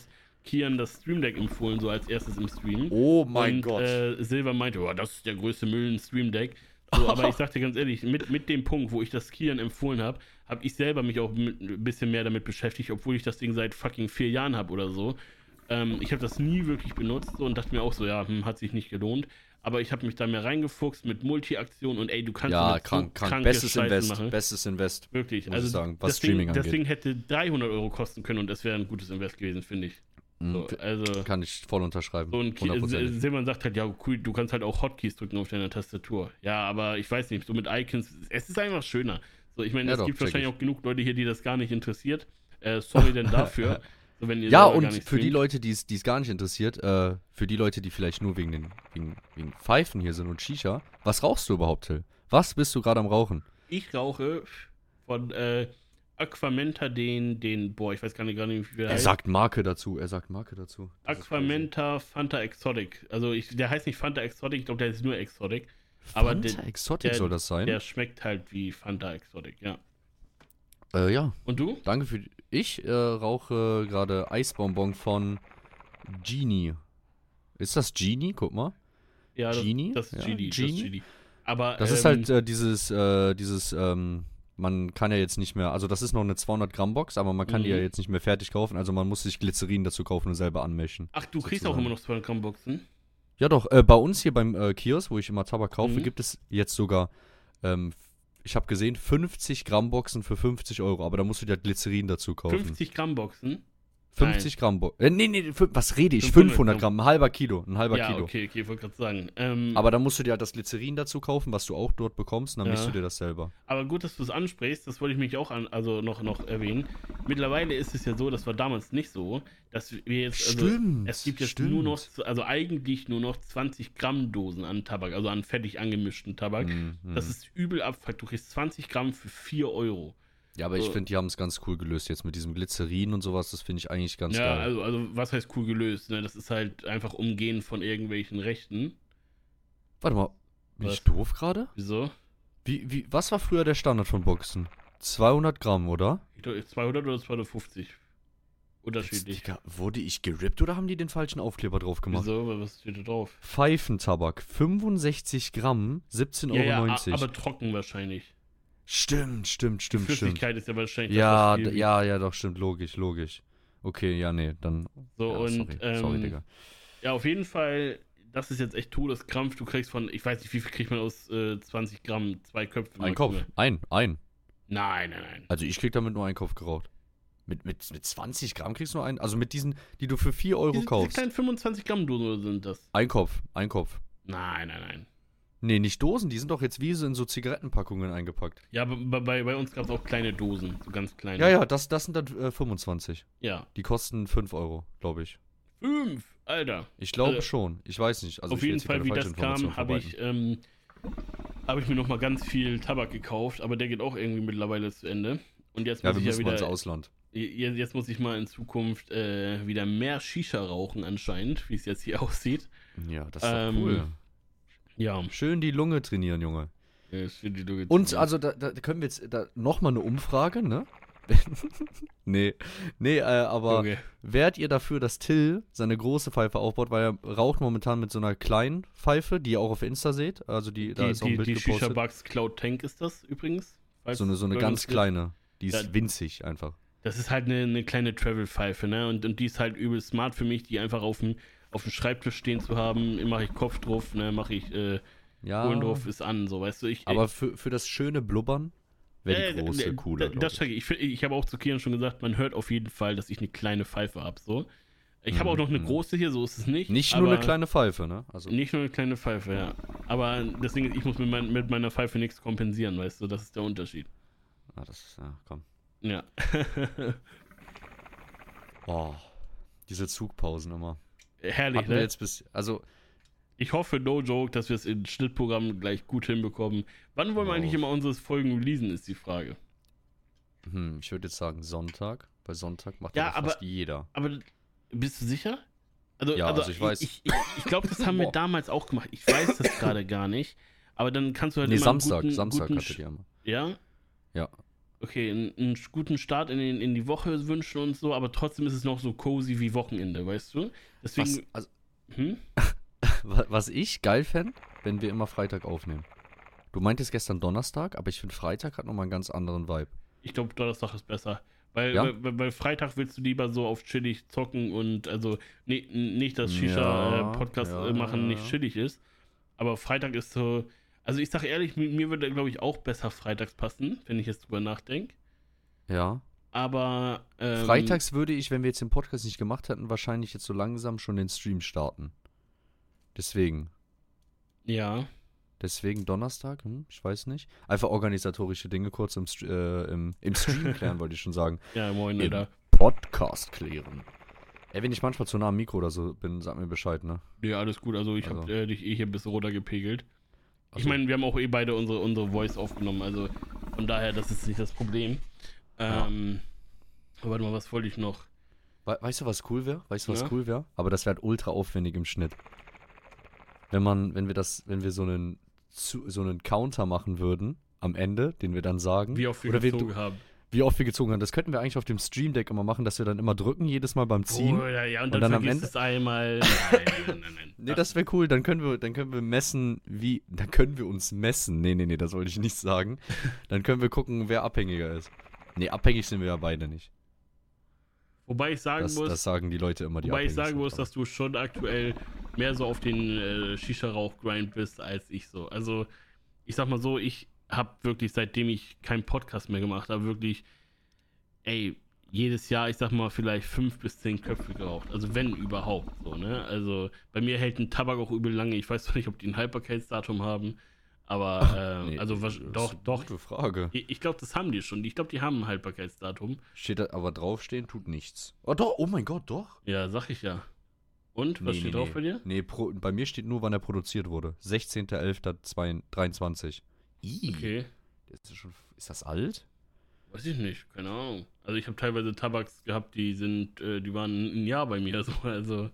Kian das Stream Deck empfohlen, so als erstes im Stream.
Oh mein
und,
Gott.
Äh, Silver meinte, oh, das ist der größte Müll im Stream Deck. So, aber ich sag dir ganz ehrlich, mit, mit dem Punkt, wo ich das Kian empfohlen habe, habe ich selber mich auch mit, ein bisschen mehr damit beschäftigt, obwohl ich das Ding seit fucking vier Jahren habe oder so. Ähm, ich habe das nie wirklich benutzt so, und dachte mir auch so, ja, hm, hat sich nicht gelohnt. Aber ich habe mich da mehr reingefuchst mit Multi-Aktionen und ey, du kannst
Ja,
damit
krank,
so
krank. Bestes
Scheiße
Invest.
machen.
Bestes Invest.
Wirklich,
muss
also
ich sagen, was
das
Streaming
Ding, das
angeht.
Ding hätte dreihundert Euro kosten können und das wäre ein gutes Invest gewesen, finde ich. So, also,
Kann ich voll unterschreiben.
so ein Ki-
hundertprozentig.
Silman sagt halt, ja, cool, du kannst halt auch Hotkeys drücken auf deiner Tastatur. Ja, aber ich weiß nicht, so mit Icons, es ist einfach schöner. So, ich meine,
Ja
es
doch,
gibt
check
wahrscheinlich
ich.
auch genug Leute hier, die das gar nicht interessiert. Äh, sorry denn dafür. So, wenn ihr
Ja,
selber
und
gar nicht
für die
streamt.
Leute, die es gar nicht interessiert, äh, für die Leute, die vielleicht nur wegen den wegen, wegen Pfeifen hier sind und Shisha, was rauchst du überhaupt, Till? Was bist du gerade am Rauchen?
Ich rauche von äh, Aquamenta den, den, boah, ich weiß gar nicht, gar nicht wie der
Er
heißt.
sagt Marke dazu, er sagt Marke dazu. Das ist
Aquamenta Fanta Exotic. Also ich, der heißt nicht Fanta Exotic, ich glaube, der ist nur Exotic.
crazy.
aber
Fanta
der-
Exotic
der-
soll das sein?
Der schmeckt halt wie Fanta Exotic, ja.
äh, ja,
Und du?
danke für... Ich äh, rauche gerade Eisbonbon von Genie. Ist das Genie? Guck mal.
Ja, das,
Genie?
das ist
Ja,
Genie. Das
Genie?
ist Genie. Aber,
Das
ähm,
ist halt äh, dieses, äh, dieses, ähm, man kann ja jetzt nicht mehr, also das ist noch eine zweihundert Gramm Box, aber man kann die
Mhm.
ja jetzt nicht mehr fertig kaufen, also man muss sich Glycerin dazu kaufen und selber anmischen.
ach, du kriegst auch
sozusagen.
immer noch zweihundert Gramm Boxen?
Ja doch, äh, bei uns hier beim äh, Kiosk, wo ich immer Tabak kaufe,
Mhm.
gibt es jetzt sogar, ähm, ich habe gesehen, fünfzig Gramm Boxen für fünfzig Euro, aber da musst du dir Glycerin dazu kaufen.
fünfzig Gramm Boxen?
fünfzig Gramm Boxen. Äh, nee, nee, fü- was rede ich?
fünfhundert
fünfhundert Gramm, ein halber Kilo, ein halber
Ja,
Kilo.
okay, okay, ich wollte gerade sagen. Ähm,
Aber dann musst du dir halt das Glycerin dazu kaufen, was du auch dort bekommst, und dann
Ja.
mischst du dir das selber.
Aber gut, dass du es ansprichst, das wollte ich mich auch an, also noch, noch erwähnen. Mittlerweile ist es ja so, das war damals nicht so, dass wir jetzt, also
Stimmt,
es gibt jetzt
stimmt.
nur noch, also eigentlich nur noch zwanzig Gramm Dosen an Tabak, also an fertig angemischten Tabak.
Mhm,
Das
mhm.
ist übel abfuckt. Du kriegst zwanzig Gramm für vier Euro.
Ja, aber ich
So.
finde, die haben es ganz cool gelöst jetzt mit diesem Glycerin und sowas. Das finde ich eigentlich ganz
Ja,
geil.
also, also was heißt cool gelöst? Ne? Das ist halt einfach Umgehen von irgendwelchen Rechten.
Warte mal, bin
Was?
ich doof gerade?
Wieso?
Wie, wie, was war früher der Standard von Boxen? zweihundert Gramm, oder?
Ich glaube, zweihundert oder zweihundertfufzig. Unterschiedlich.
Digga, wurde ich gerippt oder haben die den falschen Aufkleber drauf gemacht?
Wieso? Was steht da drauf?
Pfeifentabak, fünfundsechzig Gramm, siebzehn Euro.
Ja, ja,
neunzig.
a- aber trocken wahrscheinlich.
Stimmt, stimmt,
Die
stimmt, stimmt.
Flüssigkeit ist ja wahrscheinlich
Ja,
das, was
d-
viel-
ja, ja, doch, stimmt, logisch, logisch. Okay, ja, nee, dann.
So,
ja,
und
sorry,
ähm,
sorry, Digga.
ja, auf jeden Fall, das ist jetzt echt Todeskrampf. Du kriegst von, ich weiß nicht, wie viel kriegt man aus äh, zwanzig Gramm, zwei Köpfe.
Ein Kopf,
maximal.
ein, ein.
Nein, nein, nein.
Also ich krieg damit nur einen Kopf geraucht. Mit, mit, mit zwanzig Gramm kriegst du nur einen. Also mit diesen, die du für vier Euro
Diese, diese
kaufst.
kleinen fünfundzwanzig Gramm Dosen sind das.
Ein Kopf, ein Kopf.
Nein, nein, nein.
Nee, nicht Dosen, die sind doch jetzt wie so in so Zigarettenpackungen eingepackt.
Ja, bei, bei, bei uns gab es auch kleine Dosen, so ganz kleine.
Ja, ja, das, das sind dann äh, fünfundzwanzig.
Ja.
Die kosten fünf Euro, glaube ich.
Fünf, Alter.
Ich glaube
Also,
schon. Ich weiß nicht. Also
Auf
ich will
jeden
jetzt hier
Fall, wie
keine
das
falsche Information
kam, habe ich, ähm, hab ich mir nochmal ganz viel Tabak gekauft, aber der geht auch irgendwie mittlerweile zu Ende. Und jetzt
Ja,
muss
wir
ich ja
müssen mal ins
wieder,
Ausland.
je- jetzt muss ich mal in Zukunft äh, wieder mehr Shisha rauchen anscheinend, wie es jetzt hier aussieht.
Ja, das ist doch
Ähm,
cool.
Ja,
Schön die Lunge trainieren, Junge.
das finde ich doch
Und also, da, da können wir jetzt da nochmal eine Umfrage, ne? nee, nee, äh, aber
Okay.
wärt ihr dafür, dass Till seine große Pfeife aufbaut, weil er raucht momentan mit so einer kleinen Pfeife, die ihr auch auf Insta seht, also die, da
Die,
ist auch ein
die,
Bild
die Shisha
gepostet.
Bugs Cloud Tank ist das übrigens. Falls
So eine, so eine
Leute
ganz
interessiert.
kleine, die ist
Ja.
winzig einfach.
Das ist halt eine, eine kleine Travel-Pfeife, ne? Und, und die ist halt übel smart für mich, die einfach auf dem, auf dem Schreibtisch stehen zu haben. Mache ich Kopf drauf, ne? Mache ich äh,
Ja,
Kohlen drauf, ist an, so, weißt du. Ich,
aber für, für das schöne Blubbern wäre die
Äh,
große
äh,
cooler,
da-
glaub
Das
ich.
check ich. Ich, find- ich habe auch zu Kian schon gesagt, man hört auf jeden Fall, dass ich eine kleine Pfeife habe. So. Ich habe
Mhm,
auch noch eine
mhm.
große hier, so ist es nicht.
Nicht nur eine
aber-
kleine Pfeife, ne? Also,
Nicht nur eine kleine Pfeife, ja. Aber das Ding ist, ich muss mit, mein, mit meiner Pfeife nichts kompensieren, weißt du, das ist der Unterschied.
ah, das ist, ja, komm.
Ja.
Oh, diese Zugpausen immer.
Herrlich,
Hatten wir
ne?
jetzt bis, also,
Ich hoffe, no joke, dass wir es im Schnittprogramm gleich gut hinbekommen. Wann wollen wir
Wow.
eigentlich immer unsere Folgen releasen, ist die Frage.
hm, ich würde jetzt sagen Sonntag. Bei Sonntag macht
Ja,
ja, fast
aber-
jeder.
Aber bist du sicher? Also,
Ja, also ich weiß.
Ich, ich, ich glaube, das haben wir
Boah.
damals auch gemacht. Ich weiß das gerade gar nicht. Aber dann kannst du halt
Nee,
immer
Samstag,
einen guten,
Samstag
guten
hatte die immer.
Ja? okay, einen, einen guten Start in, den, in die Woche wünschen und so, aber trotzdem ist es noch so cozy wie Wochenende, weißt du? Deswegen.
Was, also,
hm?
was ich geil fände, wenn wir immer Freitag aufnehmen. Du meintest gestern Donnerstag, aber ich finde Freitag hat nochmal einen ganz anderen Vibe.
Ich glaube, Donnerstag ist besser. Weil,
Ja?
weil, weil Freitag willst du lieber so auf chillig zocken und also nee, nicht, dass
Ja,
Shisha-Podcast
ja,
äh, machen
ja,
nicht
ja.
chillig ist. Aber Freitag ist so. Also ich sag ehrlich, mir, mir würde, glaube ich, auch besser freitags passen, wenn ich jetzt drüber nachdenke.
Ja.
Aber. Ähm,
Freitags würde ich, wenn wir jetzt den Podcast nicht gemacht hätten, wahrscheinlich jetzt so langsam schon den Stream starten. Deswegen.
Ja.
Deswegen Donnerstag, hm, ich weiß nicht. Einfach organisatorische Dinge kurz im, St- äh, im, im Stream klären, wollte ich schon sagen.
Ja, moin,
Im
Alter.
Podcast klären. Ey, wenn ich manchmal zu nah am Mikro oder so bin, sag mir Bescheid, ne?
Nee, alles gut. Also ich
Also.
habe äh, dich eh hier ein bisschen runtergepegelt. Ich
Achso.
meine, wir haben auch eh beide unsere, unsere Voice aufgenommen, also von daher, das ist nicht das Problem. Ähm, ja. Warte mal, was wollte ich noch?
We- weißt du, was cool wäre? Weißt du, was
Ja?
cool wäre? Aber das wäre halt ultra aufwendig im Schnitt. Wenn man, wenn wir das, wenn wir so einen, zu, so einen Counter machen würden am Ende, den wir dann sagen.
Wie oft wir
oder wir,
gezogen haben.
wie oft wir gezogen haben. Das könnten wir eigentlich auf dem Stream Deck immer machen, dass wir dann immer drücken, jedes Mal beim Ziehen.
Oh, ja, ja, und,
Und
dann,
dann am
vergisst
Ende-
es einmal. Nein, nein, nein, nein.
Nee, das wäre cool. Dann können wir, dann können wir messen, wie, dann können wir uns messen. Nee, nee, nee, das wollte ich nicht sagen. Dann können wir gucken, wer abhängiger ist. Nee, abhängig sind wir ja beide nicht.
Wobei ich sagen
Das,
muss,
das sagen die Leute immer, die
wobei ich
abhängig
sagen
sind,
muss,
aber-
dass du schon aktuell mehr so auf den äh, Shisha-Rauch-Grind bist als ich so. Also, ich sag mal so, ich habe wirklich, seitdem ich keinen Podcast mehr gemacht habe, wirklich, ey, jedes Jahr, ich sag mal, vielleicht fünf bis zehn Köpfe geraucht. Also wenn überhaupt so, ne? Also bei mir hält ein Tabak auch übel lange. Ich weiß zwar nicht, ob die ein Haltbarkeitsdatum haben, aber äh,
Nee,
also was,
das ist
doch,
eine
doch.
Gute Frage.
Ich, ich glaube, das haben die schon. Ich glaube, die haben ein Haltbarkeitsdatum.
Steht da aber draufstehen, tut nichts. Oh doch, oh mein Gott, doch.
Ja, sag ich ja. Und, was
Nee,
steht
nee,
drauf
nee.
bei dir?
Nee, pro, bei mir steht nur, wann er produziert wurde. sechzehnter elfter dreiundzwanzig. Ih,
Okay.
das ist, schon, ist das alt?
Weiß ich nicht, keine Ahnung. Also ich habe teilweise Tabaks gehabt, die sind, äh, die waren ein Jahr bei mir. So. Also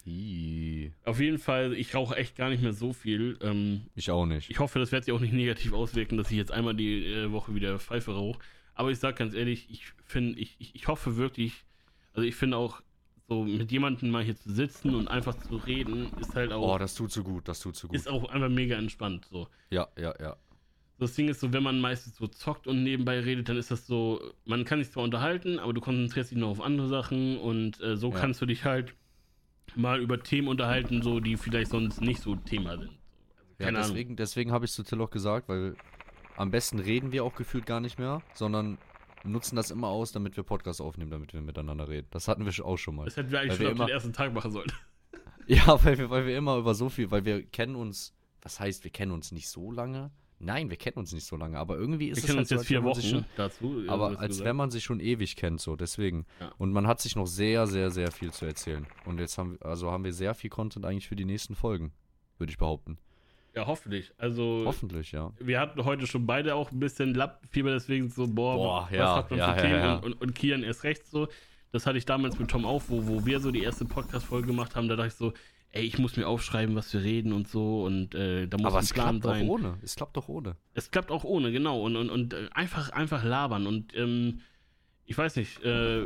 Ih,
auf jeden Fall, ich rauche echt gar nicht mehr so viel. Ähm,
ich auch nicht.
ich hoffe, das wird sich auch nicht negativ auswirken, dass ich jetzt einmal die äh, Woche wieder Pfeife rauche. Aber ich sag ganz ehrlich, ich finde, ich, ich, ich hoffe wirklich, also ich finde auch, so mit jemandem mal hier zu sitzen und einfach zu reden, ist halt auch,
Oh, das tut so gut, das tut so gut.
ist auch einfach mega entspannt. So.
Ja, ja, ja.
Das Ding ist so, wenn man meistens so zockt und nebenbei redet, dann ist das so, man kann sich zwar unterhalten, aber du konzentrierst dich noch auf andere Sachen und äh, so
Ja.
kannst du dich halt mal über Themen unterhalten, so die vielleicht sonst nicht so Thema sind. Also,
Ja,
keine Ahnung.
deswegen, deswegen habe ich es zu Till auch gesagt, weil am besten reden wir auch gefühlt gar nicht mehr, sondern nutzen das immer aus, damit wir Podcasts aufnehmen, damit wir miteinander reden. Das hatten wir sch- auch schon mal.
Das hätten wir eigentlich
Weil
schon
wir
auf
immer-
den ersten Tag machen sollen.
Ja, weil wir, weil wir immer über so viel, weil wir kennen uns, was heißt, wir kennen uns nicht so lange? Nein, wir kennen uns nicht so lange, aber irgendwie ist
Wir
es
kennen
halt
uns
so,
jetzt
als
vier
wenn man sich
Wochen
schon,
dazu. äh,
aber
hast du
als
gesagt.
wenn man sich schon ewig kennt, so, deswegen.
Ja.
Und man hat sich noch sehr, sehr, sehr viel zu erzählen. Und jetzt haben wir, also haben wir sehr viel Content eigentlich für die nächsten Folgen, würde ich behaupten.
Ja, hoffentlich. Also,
Hoffentlich, ja.
wir hatten heute schon beide auch ein bisschen Lappenfieber, deswegen so, boah,
Boah,
was
ja,
hat man
ja,
für
ja,
Themen?
ja.
Und, und, und Kian erst recht so. Das hatte ich damals mit Tom auch, wo, wo wir so die erste Podcast-Folge gemacht haben. Da dachte ich so, ey, ich muss mir aufschreiben, was wir reden und so. Und äh, da muss
Aber
ein
es
Plan
klappt
sein.
auch ohne. Es klappt doch ohne.
Es klappt auch ohne, genau. Und, und, und äh, einfach, einfach labern. Und ähm, ich weiß nicht, äh,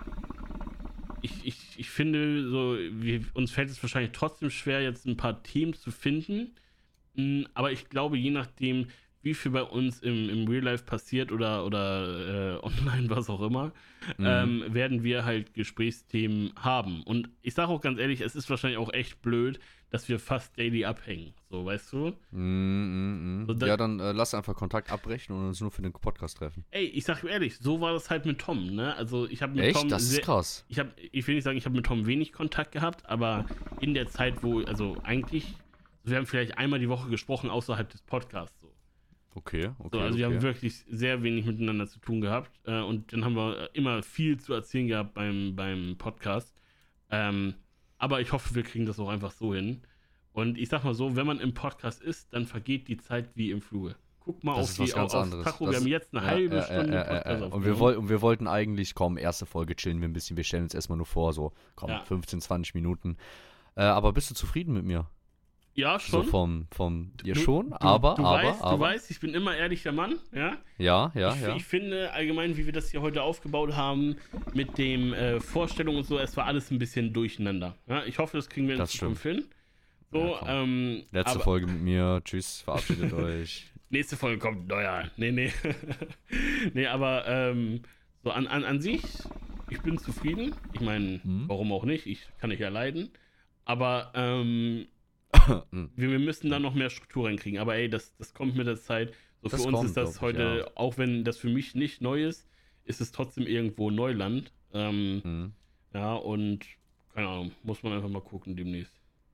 ich, ich, ich finde, so, wir, uns fällt es wahrscheinlich trotzdem schwer, jetzt ein paar Themen zu finden. Mm, Aber ich glaube, je nachdem, wie viel bei uns im, im Real Life passiert oder, oder äh, online, was auch immer,
Mhm.
ähm, werden wir halt Gesprächsthemen haben. Und ich sage auch ganz ehrlich, es ist wahrscheinlich auch echt blöd, dass wir fast daily abhängen. So, weißt du?
Mm, mm, mm.
So, da-
ja, dann äh, lass einfach Kontakt abbrechen und uns nur für den Podcast treffen.
Ey, ich sag dir ehrlich, so war das halt mit Tom, ne? Also ich habe mit
Echt?
Tom
Das ist
sehr,
krass.
ich habe, ich will nicht sagen, ich habe mit Tom wenig Kontakt gehabt, aber in der Zeit, wo, also eigentlich, wir haben vielleicht einmal die Woche gesprochen außerhalb des Podcasts. So.
Okay, okay.
So, also wir
okay.
haben wirklich sehr wenig miteinander zu tun gehabt äh, und dann haben wir immer viel zu erzählen gehabt beim, beim Podcast. Ähm, aber ich hoffe, wir kriegen das auch einfach so hin. Und ich sag mal so, wenn man im Podcast ist, dann vergeht die Zeit wie im Fluge. Guck mal
Das
auf
ist
die
was ganz
auf
anderes.
Tacho,
Das
wir haben
ist-
jetzt eine
Ja,
halbe
ja,
Stunde
ja, ja,
Podcast
ja. Und wir,
aufgenommen.
woll und wir wollten eigentlich, komm, erste Folge chillen wir ein bisschen. Wir stellen uns erstmal nur vor, so, komm,
Ja.
fünfzehn, zwanzig Minuten. Äh, aber bist du zufrieden mit mir?
Ja, schon.
So vom, vom, ja
Du-
schon,
du,
aber,
du
aber,
weißt,
aber.
Du weißt, ich bin immer ehrlicher Mann, ja.
Ja, ja,
ich,
ja.
ich finde allgemein, wie wir das hier heute aufgebaut haben, mit dem äh, Vorstellungen und so, es war alles ein bisschen durcheinander. Ja? Ich hoffe, das kriegen wir in
Das
Zukunft hin. So,
Ja, komm.
ähm,
Letzte
aber
Folge mit mir. Tschüss, verabschiedet euch.
nächste Folge kommt ein neuer. Nee, nee. nee, aber ähm, so an, an, an sich, ich bin zufrieden. Ich meine,
Mhm.
warum auch nicht? Ich kann nicht ja leiden. Aber ähm,
Hm.
wir, wir müssen da noch mehr Struktur reinkriegen. Aber ey, das, das kommt mit der Zeit. So
Das
für uns
kommt,
ist das
glaub ich,
heute,
ja.
auch wenn das für mich nicht neu ist, ist es trotzdem irgendwo Neuland. Ähm,
Hm.
ja, und keine Ahnung, muss man einfach mal gucken demnächst.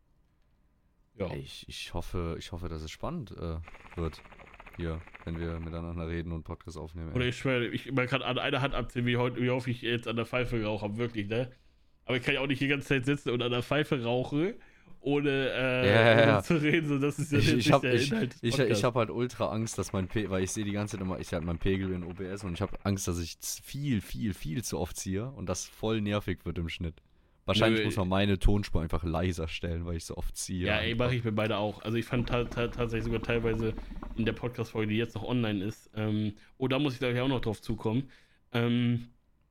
Ja.
Ey, Ich, ich, hoffe, ich hoffe, dass es spannend äh, wird. Hier, wenn wir miteinander reden und Podcast aufnehmen. ey.
Oder ich schwöre, ich mal gerade an einer Hand abzählen, wie, heute, wie oft ich jetzt an der Pfeife geraucht habe, wirklich, ne? Aber ich kann ja auch nicht die ganze Zeit sitzen und an der Pfeife rauche, ohne, äh,
Ja, ja, ja.
ohne zu reden. So, das ist ja
Ich,
jetzt
ich
nicht
habe
der
ich,
Inhalt des
ich,
Podcasts.
ich hab halt ultra Angst, dass mein Pegel, weil ich sehe die ganze Zeit immer, ich halt meinen Pegel in O B S und ich habe Angst, dass ich z- viel, viel, viel zu oft ziehe und das voll nervig wird im Schnitt. Wahrscheinlich
Nö,
muss man meine Tonspur einfach leiser stellen, weil ich so oft ziehe.
Ja, ey,
einfach.
mache ich mir beide auch. Also ich fand ta ta tatsächlich sogar teilweise in der Podcast-Folge, die jetzt noch online ist, ähm, oh, da muss ich gleich auch noch drauf zukommen, ähm,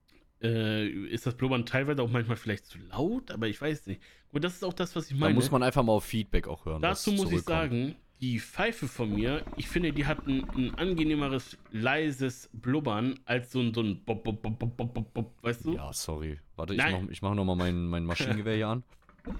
äh, ist das Blubbern teilweise auch manchmal vielleicht zu laut, aber ich weiß nicht. Und das ist auch das, was ich
Da
meine.
muss man einfach mal auf Feedback auch hören. was
Dazu muss ich
zurückkommt.
sagen, die Pfeife von mir, ich finde, die hat ein, ein angenehmeres, leises Blubbern als so ein, so ein Bop, Bop, Bop, Bop, Bop, Bop, Bop, weißt du?
Ja, sorry. Warte, ich
Nein.
mach, ich mach nochmal mein, mein Maschinengewehr hier an.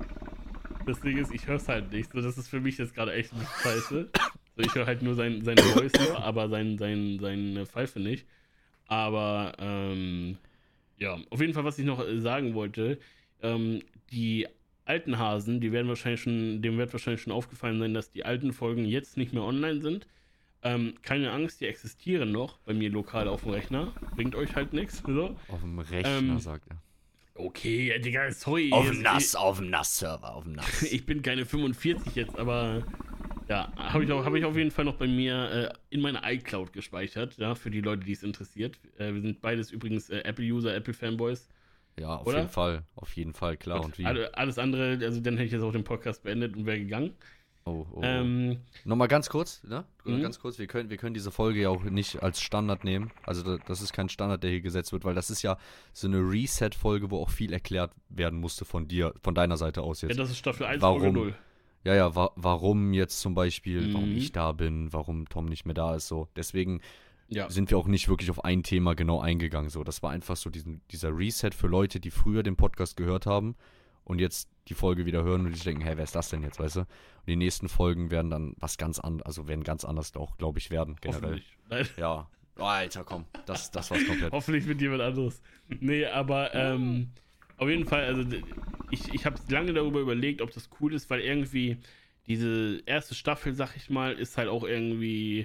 Das Ding ist, ich höre es halt nicht. So, das ist für mich jetzt gerade echt ein bisschen scheiße. So, ich höre halt nur sein, seine Voice, nur, aber sein, sein, seine Pfeife nicht. Aber, ähm, ja, auf jeden Fall, was ich noch äh, sagen wollte, ähm, die alten Hasen, die werden wahrscheinlich schon, dem wird wahrscheinlich schon aufgefallen sein, dass die alten Folgen jetzt nicht mehr online sind. Ähm, keine Angst, die existieren noch bei mir lokal auf dem Rechner. Bringt euch halt nichts. So.
Auf dem Rechner,
Ähm,
sagt er.
Okay, ja, Digga, sorry.
Auf
jetzt-
dem Nass, auf dem Nass-Server, auf dem Nass.
Ich bin keine fünfundvierzig jetzt, aber ja, habe ich, auch- hab ich auf jeden Fall noch bei mir äh, in meiner iCloud gespeichert, ja, für die Leute, die es interessiert. Äh, wir sind beides übrigens äh, Apple-User, Apple-Fanboys.
Ja, auf
Oder?
jeden Fall. Auf jeden Fall, klar. Und wie?
Alle, alles andere, also dann hätte ich jetzt auch den Podcast beendet und wäre gegangen.
Oh, oh.
Ähm,
Nochmal ganz kurz, ne?
Mhm.
Ganz kurz, wir können, wir können diese Folge ja auch nicht als Standard nehmen. Also da, das ist kein Standard, der hier gesetzt wird, weil das ist ja so eine Reset-Folge, wo auch viel erklärt werden musste von dir, von deiner Seite aus
ja,
jetzt.
das ist Staffel eins,
Warum?
Folge null.
Ja, ja, wa warum jetzt zum Beispiel, warum
Mhm.
ich da bin, warum Tom nicht mehr da ist, so. Deswegen
Ja,
sind wir auch nicht wirklich auf ein Thema genau eingegangen, so. Das war einfach so diesen, dieser Reset für Leute, die früher den Podcast gehört haben und jetzt die Folge wieder hören und die sich denken, hey, wer ist das denn jetzt, weißt du? Und die nächsten Folgen werden dann was ganz anderes, also werden ganz anders auch, glaube ich, werden, generell.
hoffentlich. Nein.
Ja. Oh, Alter, komm, das, das war's komplett.
Hoffentlich mit jemand anderes. Nee, aber ähm, auf jeden Fall, also d- ich, ich habe lange darüber überlegt, ob das cool ist, weil irgendwie diese erste Staffel, sag ich mal, ist halt auch irgendwie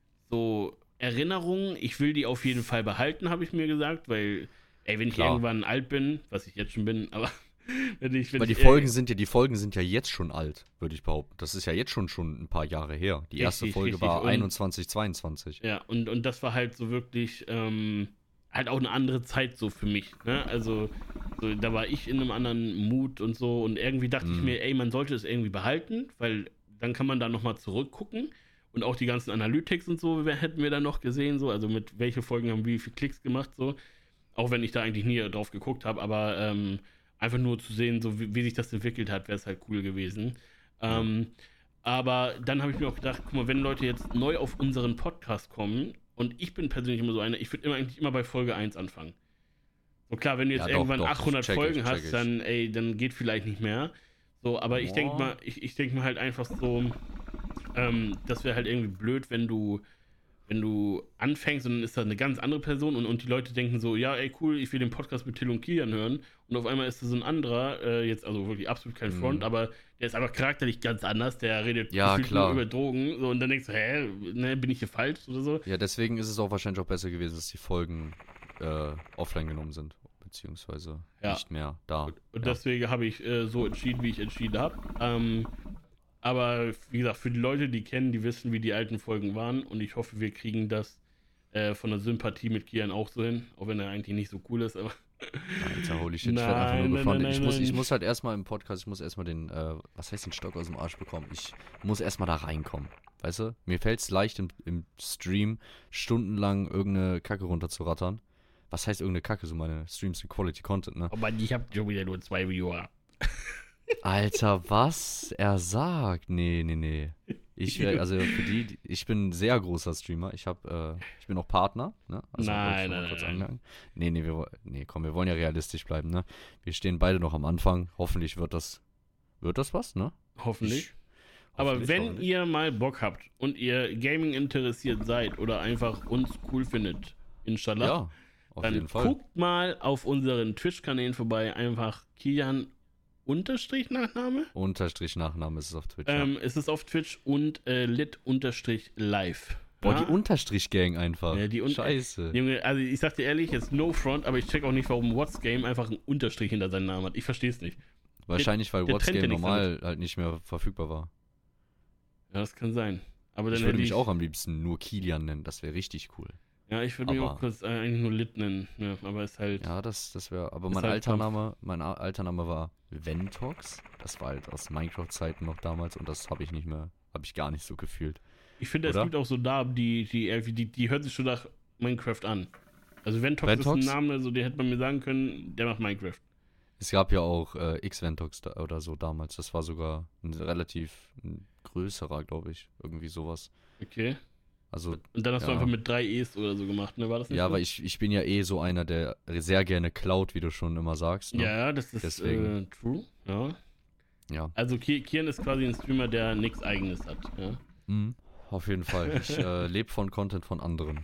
so Erinnerungen. Ich will die auf jeden Fall behalten, habe ich mir gesagt, weil, ey, wenn ich
Klar.
irgendwann alt bin, was ich jetzt schon bin, aber wenn ich, wenn
Weil die
ich
Folgen sind ja, die Folgen sind ja jetzt schon alt, würde ich behaupten. Das ist ja jetzt schon schon ein paar Jahre her. Die erste
Richtig,
Folge
richtig.
war
Und-
einundzwanzig, zweiundzwanzig.
Ja, und, und das war halt so wirklich, ähm, halt auch eine andere Zeit so für mich, ne? Also, so, da war ich in einem anderen Mut und so und irgendwie dachte ich
Mhm.
mir, ey, man sollte es irgendwie behalten, weil dann kann man da nochmal zurückgucken und auch die ganzen Analytics und so wer- hätten wir dann noch gesehen, so, also mit welche Folgen haben wie viele Klicks gemacht, so. Auch wenn ich da eigentlich nie drauf geguckt habe, aber ähm, einfach nur zu sehen, so wie, wie sich das entwickelt hat, wäre es halt cool gewesen. Ähm, aber dann habe ich mir auch gedacht, guck mal, wenn Leute jetzt neu auf unseren Podcast kommen und ich bin persönlich immer so einer, ich würde immer eigentlich immer bei Folge eins anfangen. So klar, wenn du jetzt
Ja, doch,
irgendwann
doch,
achthundert
check ich,
Folgen
check
hast,
ich.
dann ey, dann geht vielleicht nicht mehr. So, aber ich denke
Boah.
mal, ich, ich denke mal halt einfach so, ähm, das wäre halt irgendwie blöd, wenn du wenn du anfängst und dann ist da eine ganz andere Person und, und die Leute denken so, ja, ey, cool, ich will den Podcast mit Till und Kilian hören und auf einmal ist da so ein anderer, äh, jetzt also wirklich absolut kein Front,
Mhm.
aber der ist einfach charakterlich ganz anders, der redet
Ja,
gefühlt
klar.
nur über Drogen so, und dann denkst du, hä, ne, bin ich hier falsch oder so?
Ja, deswegen ist es auch wahrscheinlich auch besser gewesen, dass die Folgen äh, offline genommen sind. Beziehungsweise
Ja.
nicht mehr da.
Und, und
ja.
deswegen habe ich äh, so entschieden, wie ich entschieden habe. Ähm, aber wie gesagt, für die Leute, die kennen, die wissen, wie die alten Folgen waren und ich hoffe, wir kriegen das äh, von der Sympathie mit Kian auch so hin, auch wenn er eigentlich nicht so cool ist, aber
Alter, holy shit, ich
Nein,
werde einfach nur
nein,
gefunden.
nein,
Ich muss,
nein.
ich muss halt erstmal im Podcast, ich muss erstmal den, äh, was heißt den Stock aus dem Arsch bekommen? Ich muss erstmal da reinkommen. Weißt du? Mir fällt es leicht im, im Stream stundenlang irgendeine Kacke runterzurattern. Was heißt irgendeine Kacke? So meine Streams sind Quality Content, ne?
aber ich habe schon wieder nur zwei Viewer.
Alter, was er sagt? Nee, nee, nee. Ich wär, also für die, die- ich bin ein sehr großer Streamer. Ich habe, äh, ich bin auch Partner, ne? Also wollte ich
Nein,
schon mal
nein,
kurz
nein.
anmerken. Nee, nee, wir, wo- nee, komm, wir wollen ja realistisch bleiben, ne? Wir stehen beide noch am Anfang. Hoffentlich wird das, wird das was, ne?
Hoffentlich.
Ich-
Aber
hoffentlich,
wenn
hoffentlich.
ihr mal Bock habt und ihr Gaming interessiert seid oder einfach uns cool findet, inshallah,
Ja, auf
dann
jeden Fall.
guckt mal auf unseren Twitch-Kanälen vorbei, einfach Kian Unterstrich Nachname.
Unterstrich Nachname ist es auf Twitch.
Ähm,
ja.
es ist auf Twitch und äh, lit Unterstrich live.
Boah,
Ja?
die Unterstrich-Gang einfach.
Ja, die Un-
Scheiße.
Junge, also ich sag dir ehrlich, jetzt no front, aber ich check auch nicht, warum What's Game einfach einen Unterstrich hinter seinem Namen hat. Ich versteh's nicht.
Wahrscheinlich, weil
der
What's
trennt ja
Game
nichts
normal halt nicht mehr verfügbar war.
Ja, das kann sein. Aber dann
Ich würde
hätte
mich auch am liebsten nur Kilian nennen. Das wäre richtig cool.
Ja, ich würde mich
aber-
auch kurz äh, eigentlich nur Lit nennen. Ja, aber ist halt.
Ja, das, das wäre. Aber
Ist
mein
halt
alter
Kampf.
Name, mein a- alter Name war Ventox. Das war halt aus Minecraft-Zeiten noch damals und das habe ich nicht mehr, habe ich gar nicht so gefühlt.
Ich finde, es
Oder?
gibt auch so Namen, die, die irgendwie, die, die hören sich schon nach Minecraft an. Also Ventox,
Ventox?
ist ein Name, so den hätte man mir sagen können, der macht Minecraft.
Es gab ja auch äh, X-Ventox da, oder so damals. Das war sogar ein relativ ein größerer, glaube ich. Irgendwie sowas.
Okay.
Also,
Und dann hast du
Ja.
einfach mit drei E's oder so gemacht, ne? War das nicht
ja,
so?
weil ich, ich bin ja eh so einer, der sehr gerne klaut, wie du schon immer sagst. Ne?
Ja, ja, das ist
Deswegen.
äh, true. Ja.
Ja.
Also Ki- Kian ist quasi ein Streamer, der nichts Eigenes hat. Ja.
Mhm. Auf jeden Fall. Ich äh, lebe von Content von anderen.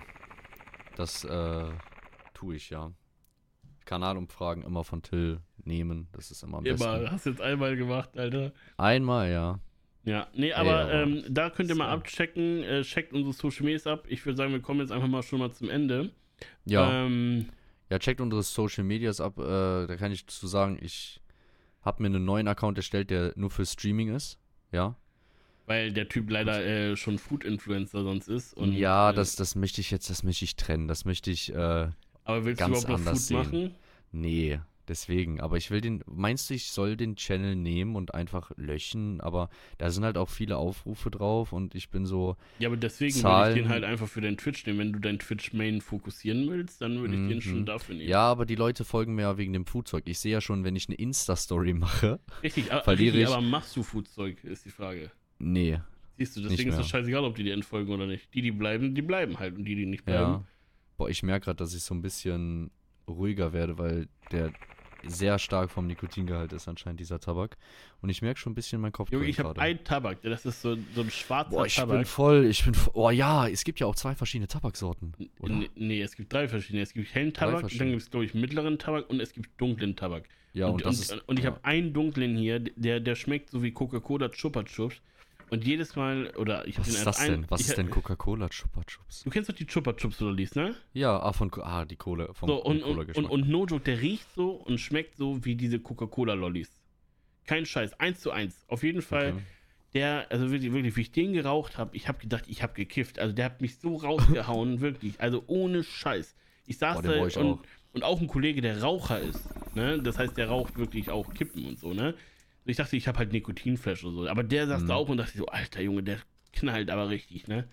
Das äh, tue ich, ja. Kanalumfragen immer von Till nehmen. Das ist immer am besten.
Immer, hast jetzt einmal gemacht, Alter.
Einmal, ja.
Ja, nee, aber,
aber
ähm, da könnt ihr mal
so.
abchecken, äh, checkt unsere Social Medias ab. Ich würde sagen, wir kommen jetzt einfach mal schon mal zum Ende.
Ja,
Ähm,
ja, checkt unsere Social Medias ab. Äh, da kann ich zu sagen, ich habe mir einen neuen Account erstellt, der nur für Streaming ist. Ja.
weil der Typ leider äh, schon Food-Influencer sonst ist. Und,
ja,
äh,
das, das möchte ich jetzt, das möchte ich trennen. Das möchte ich, äh,
Aber willst
ganz
du überhaupt noch
anders
Food
sehen.
machen?
nee, deswegen. Aber ich will den, meinst du, ich soll den Channel nehmen und einfach löschen? Aber da sind halt auch viele Aufrufe drauf und ich bin so,
Ja, aber deswegen würde
Zahlen-
ich den halt einfach für deinen Twitch nehmen. Wenn du dein Twitch-Main fokussieren willst, dann würde ich den
Mhm.
schon dafür nehmen.
ja, aber die Leute folgen mir ja wegen dem Foodzeug. Ich sehe ja schon, wenn ich eine Insta-Story mache,
Richtig, aber,
verliere
richtig
ich-
aber machst du Foodzeug, ist die Frage.
nee,
Siehst du,
Nicht
deswegen ist
mehr.
es scheißegal, ob die dir entfolgen oder nicht. Die, die bleiben, die bleiben halt. Und die, die nicht bleiben.
ja. Boah, ich merke gerade, dass ich so ein bisschen ruhiger werde, weil der sehr stark vom Nikotingehalt ist anscheinend, dieser Tabak. Und ich merke schon ein bisschen, mein Kopf
Junge,
dröhnt
ich habe
gerade.
einen Tabak, das ist so, so ein schwarzer
Boah, ich bin
Tabak.
voll, ich bin voll, oh ja, es gibt ja auch zwei verschiedene Tabaksorten, oder?
Nee, nee, es gibt drei verschiedene. Es gibt hellen Tabak, dann
verschiedene.
gibt es, glaube ich, mittleren Tabak und es gibt dunklen Tabak.
Ja, und,
und,
das
und,
ist,
und ich
ja.
habe einen dunklen hier, der, der schmeckt so wie Coca-Cola Chupa Chups. Und jedes Mal, oder ich habe
Was
den
ist
erst
das denn?
ein.
Was
ich,
ist denn Coca-Cola Chupa Chups?
Du kennst doch die Chupa Chups, oder liest, ne?
Ja, ah, von, Co- ah, die Kohle, vom
So, und,
vom
und, und,
Cola-Geschmack.
und No Joke, der riecht so und schmeckt so wie diese Coca-Cola-Lollis. Kein Scheiß, eins zu eins. Auf jeden Fall,
Okay.
der, also wirklich, wirklich, wie ich den geraucht habe, ich habe gedacht, ich habe gekifft. Also der hat mich so rausgehauen, wirklich. Also ohne Scheiß. Ich saß
Boah, den brauch
da
ich
und,
auch.
und auch ein Kollege, der Raucher ist. Ne? Das heißt, der raucht wirklich auch Kippen und so, ne? Ich dachte, ich habe halt Nikotinflash oder so. Aber der saß
Mhm.
da auch und dachte so, alter Junge, der knallt aber richtig, ne?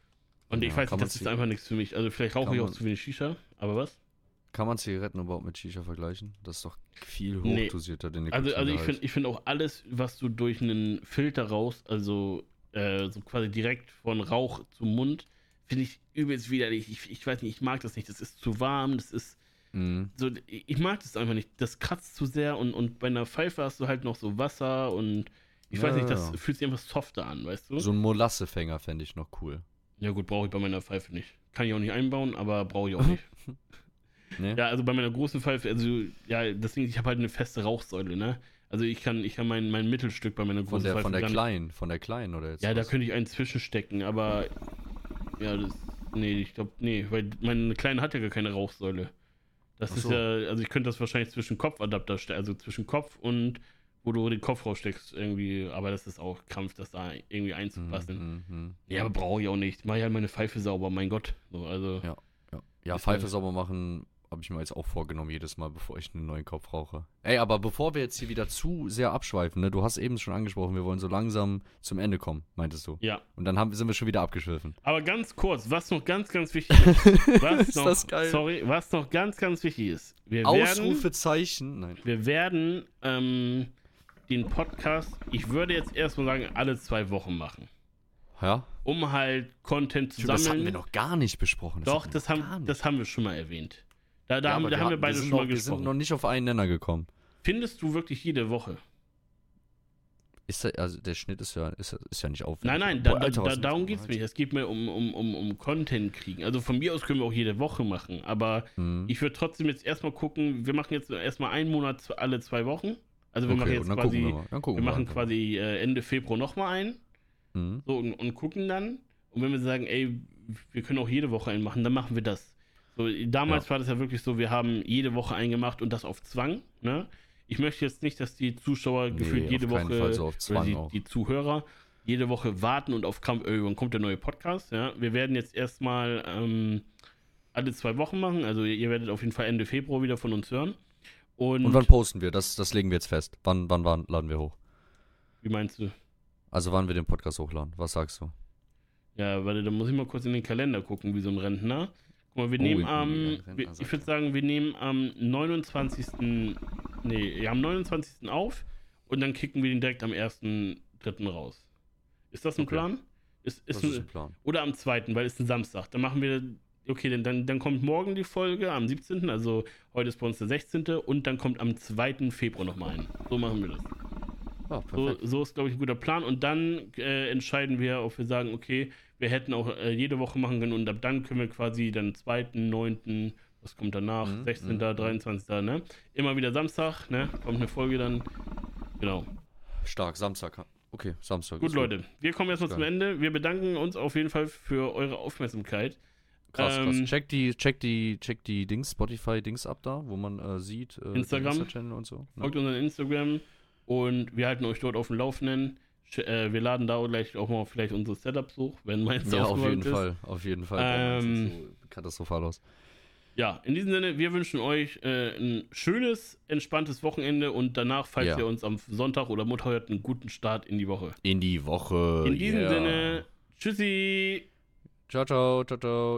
Und
Ja,
ich weiß
kann
nicht,
man
das ist
sich-
einfach nichts für mich. Also vielleicht rauche
kann
ich auch
man-
zu wenig Shisha, aber was?
Kann man Zigaretten überhaupt mit Shisha vergleichen? Das ist doch viel
Nee.
hochdosierter, den
Also, also ich
Nikotingehalt.
finde ich find auch alles, was du durch einen Filter raus, also äh, so quasi direkt von Rauch zum Mund, finde ich übelst widerlich. Ich, ich weiß nicht, ich mag das nicht. Das ist zu warm, das ist
Mhm.
so, ich ich mag das einfach nicht. Das kratzt zu sehr und, und bei einer Pfeife hast du halt noch so Wasser und ich
Ja,
weiß nicht, das
ja.
fühlt sich einfach softer an, weißt du?
So ein Molassefänger fände ich noch cool.
Ja gut, brauche ich bei meiner Pfeife nicht. Kann ich auch nicht einbauen, aber brauche ich auch nicht.
Ne?
Ja, also bei meiner großen Pfeife, also ja, deswegen, ich habe halt eine feste Rauchsäule, ne? Also ich kann, ich kann mein, mein Mittelstück bei meiner großen
Von der,
Pfeife
von der
gar nicht-
kleinen, von der kleinen oder jetzt?
Ja, da
was?
könnte ich einen zwischenstecken, aber ja, das, nee, ich glaube, nee, weil meine Kleine hat ja gar keine Rauchsäule. Das
Ach
ist
so.
ja, also ich könnte das wahrscheinlich zwischen Kopfadapter stecken, also zwischen Kopf und wo du den Kopf raussteckst irgendwie, aber das ist auch Krampf, das da irgendwie einzupassen.
Mhm, mhm.
Ja, aber brauche ich auch nicht. Mach ich halt meine Pfeife sauber, mein Gott. So, also,
Ja. Ja,
Ist
Pfeife
ja-
sauber machen habe ich mir jetzt auch vorgenommen, jedes Mal, bevor ich einen neuen Kopf rauche. Ey, aber bevor wir jetzt hier wieder zu sehr abschweifen, ne, du hast eben schon angesprochen, wir wollen so langsam zum Ende kommen, meintest du.
Ja.
Und dann haben, sind wir schon wieder abgeschwiffen.
Aber ganz kurz, was noch ganz, ganz wichtig ist. Was
Ist
noch,
das geil.
Sorry, was noch ganz, ganz wichtig ist. Wir werden,
Ausrufezeichen. Nein.
wir werden ähm, den Podcast, ich würde jetzt erstmal sagen, alle zwei Wochen machen.
Ja?
Um halt Content zu
Stimmt, das
sammeln.
hatten wir noch gar nicht besprochen.
Doch,
hatten
das
wir gar
haben,
nicht.
das haben wir schon mal erwähnt. Da, da,
Ja,
haben,
aber
da haben wir
hatten-
beide
sind
schon
noch,
mal
Wir sind
gesprochen.
noch nicht auf einen Nenner gekommen.
Findest du wirklich jede Woche?
Ist der, also der Schnitt ist ja, ist, ist ja nicht aufwendig.
Nein, nein, da,
Boah, Alter,
da,
was
darum
ist
geht es
das?
nicht. Es geht mir um, um, um, um Content kriegen. Also von mir aus können wir auch jede Woche machen. Aber
Mhm.
ich würde trotzdem jetzt erstmal gucken, wir machen jetzt erstmal einen Monat zu- alle zwei Wochen. Also wir
Okay,
machen
und
jetzt
dann
quasi,
gucken wir mal. Dann gucken
wir machen
einfach
quasi äh, Ende Februar nochmal einen.
mal. Mhm.
So, und, und gucken dann. Und wenn wir sagen, ey, wir können auch jede Woche einen machen, dann machen wir das. So, damals
Ja.
war das ja wirklich so, wir haben jede Woche einen gemacht und das auf Zwang. Ne? Ich möchte jetzt nicht, dass die Zuschauer
Nee,
gefühlt
auf
jede
keinen
Woche
Fall so auf Zwang
oder die,
auch.
die Zuhörer jede Woche warten und auf Kampf, irgendwann kommt der neue Podcast. Ja? Wir werden jetzt erstmal ähm, alle zwei Wochen machen. Also ihr werdet auf jeden Fall Ende Februar wieder von uns hören. Und,
Und wann posten wir? Das, das legen wir jetzt fest. Wann, wann, wann laden wir hoch?
wie meinst du?
Also wann wir den Podcast hochladen? Was sagst du?
Ja, warte, da muss ich mal kurz in den Kalender gucken, wie so ein Rentner. Guck mal, wir
Oh,
nehmen
ja,
am,
Rentner,
wir-
sagt
ich würde
er.
sagen, wir nehmen am neunundzwanzigsten Nee, ja, am neunundzwanzigsten auf und dann kicken wir den direkt am ersten dritten raus. Ist das ein
Okay.
Plan? Ist, ist
Das
ein,
ist ein Plan.
Oder am zweiten, weil es ist ein Samstag. Dann machen wir, okay, dann, dann, dann kommt morgen die Folge am siebzehnten Also heute ist bei uns der sechzehnte Und dann kommt am zweiten Februar nochmal ein. So machen wir das.
Ja,
So,
perfekt.
so ist, glaube ich, ein guter Plan. Und dann äh, entscheiden wir, ob wir sagen, okay, wir hätten auch äh, jede Woche machen können und ab dann können wir quasi dann zweiten, neunten was kommt danach?
Mhm,
sechzehnten
mhm.
dreiundzwanzigsten ne? Immer wieder Samstag, ne? Kommt eine Folge dann. Genau.
Stark, Samstag. Okay, Samstag.
Gut,
ist
Leute, wir kommen erstmal
Geil.
zum Ende. Wir bedanken uns auf jeden Fall für eure Aufmerksamkeit.
Krass, krass.
Ähm,
Check die, check die, check die Dings, Spotify-Dings ab da, wo man äh, sieht, äh,
Instagram.
den Insta-Channel und so. Ne?
Folgt unseren Instagram und wir halten euch dort auf dem Laufenden. Sch- äh, wir laden da auch gleich auch mal vielleicht unsere Setups hoch, wenn meins
Ja, auf
aufgeräumt
jeden
ist.
Fall, auf jeden Fall.
Ähm,
Boah, das sieht so katastrophal aus.
Ja, in diesem Sinne, wir wünschen euch äh, ein schönes, entspanntes Wochenende und danach, falls
Ja.
ihr uns am Sonntag oder Montag hört, einen guten Start in die Woche.
In die Woche.
In diesem
yeah.
Sinne, tschüssi!
Ciao, ciao, ciao, ciao.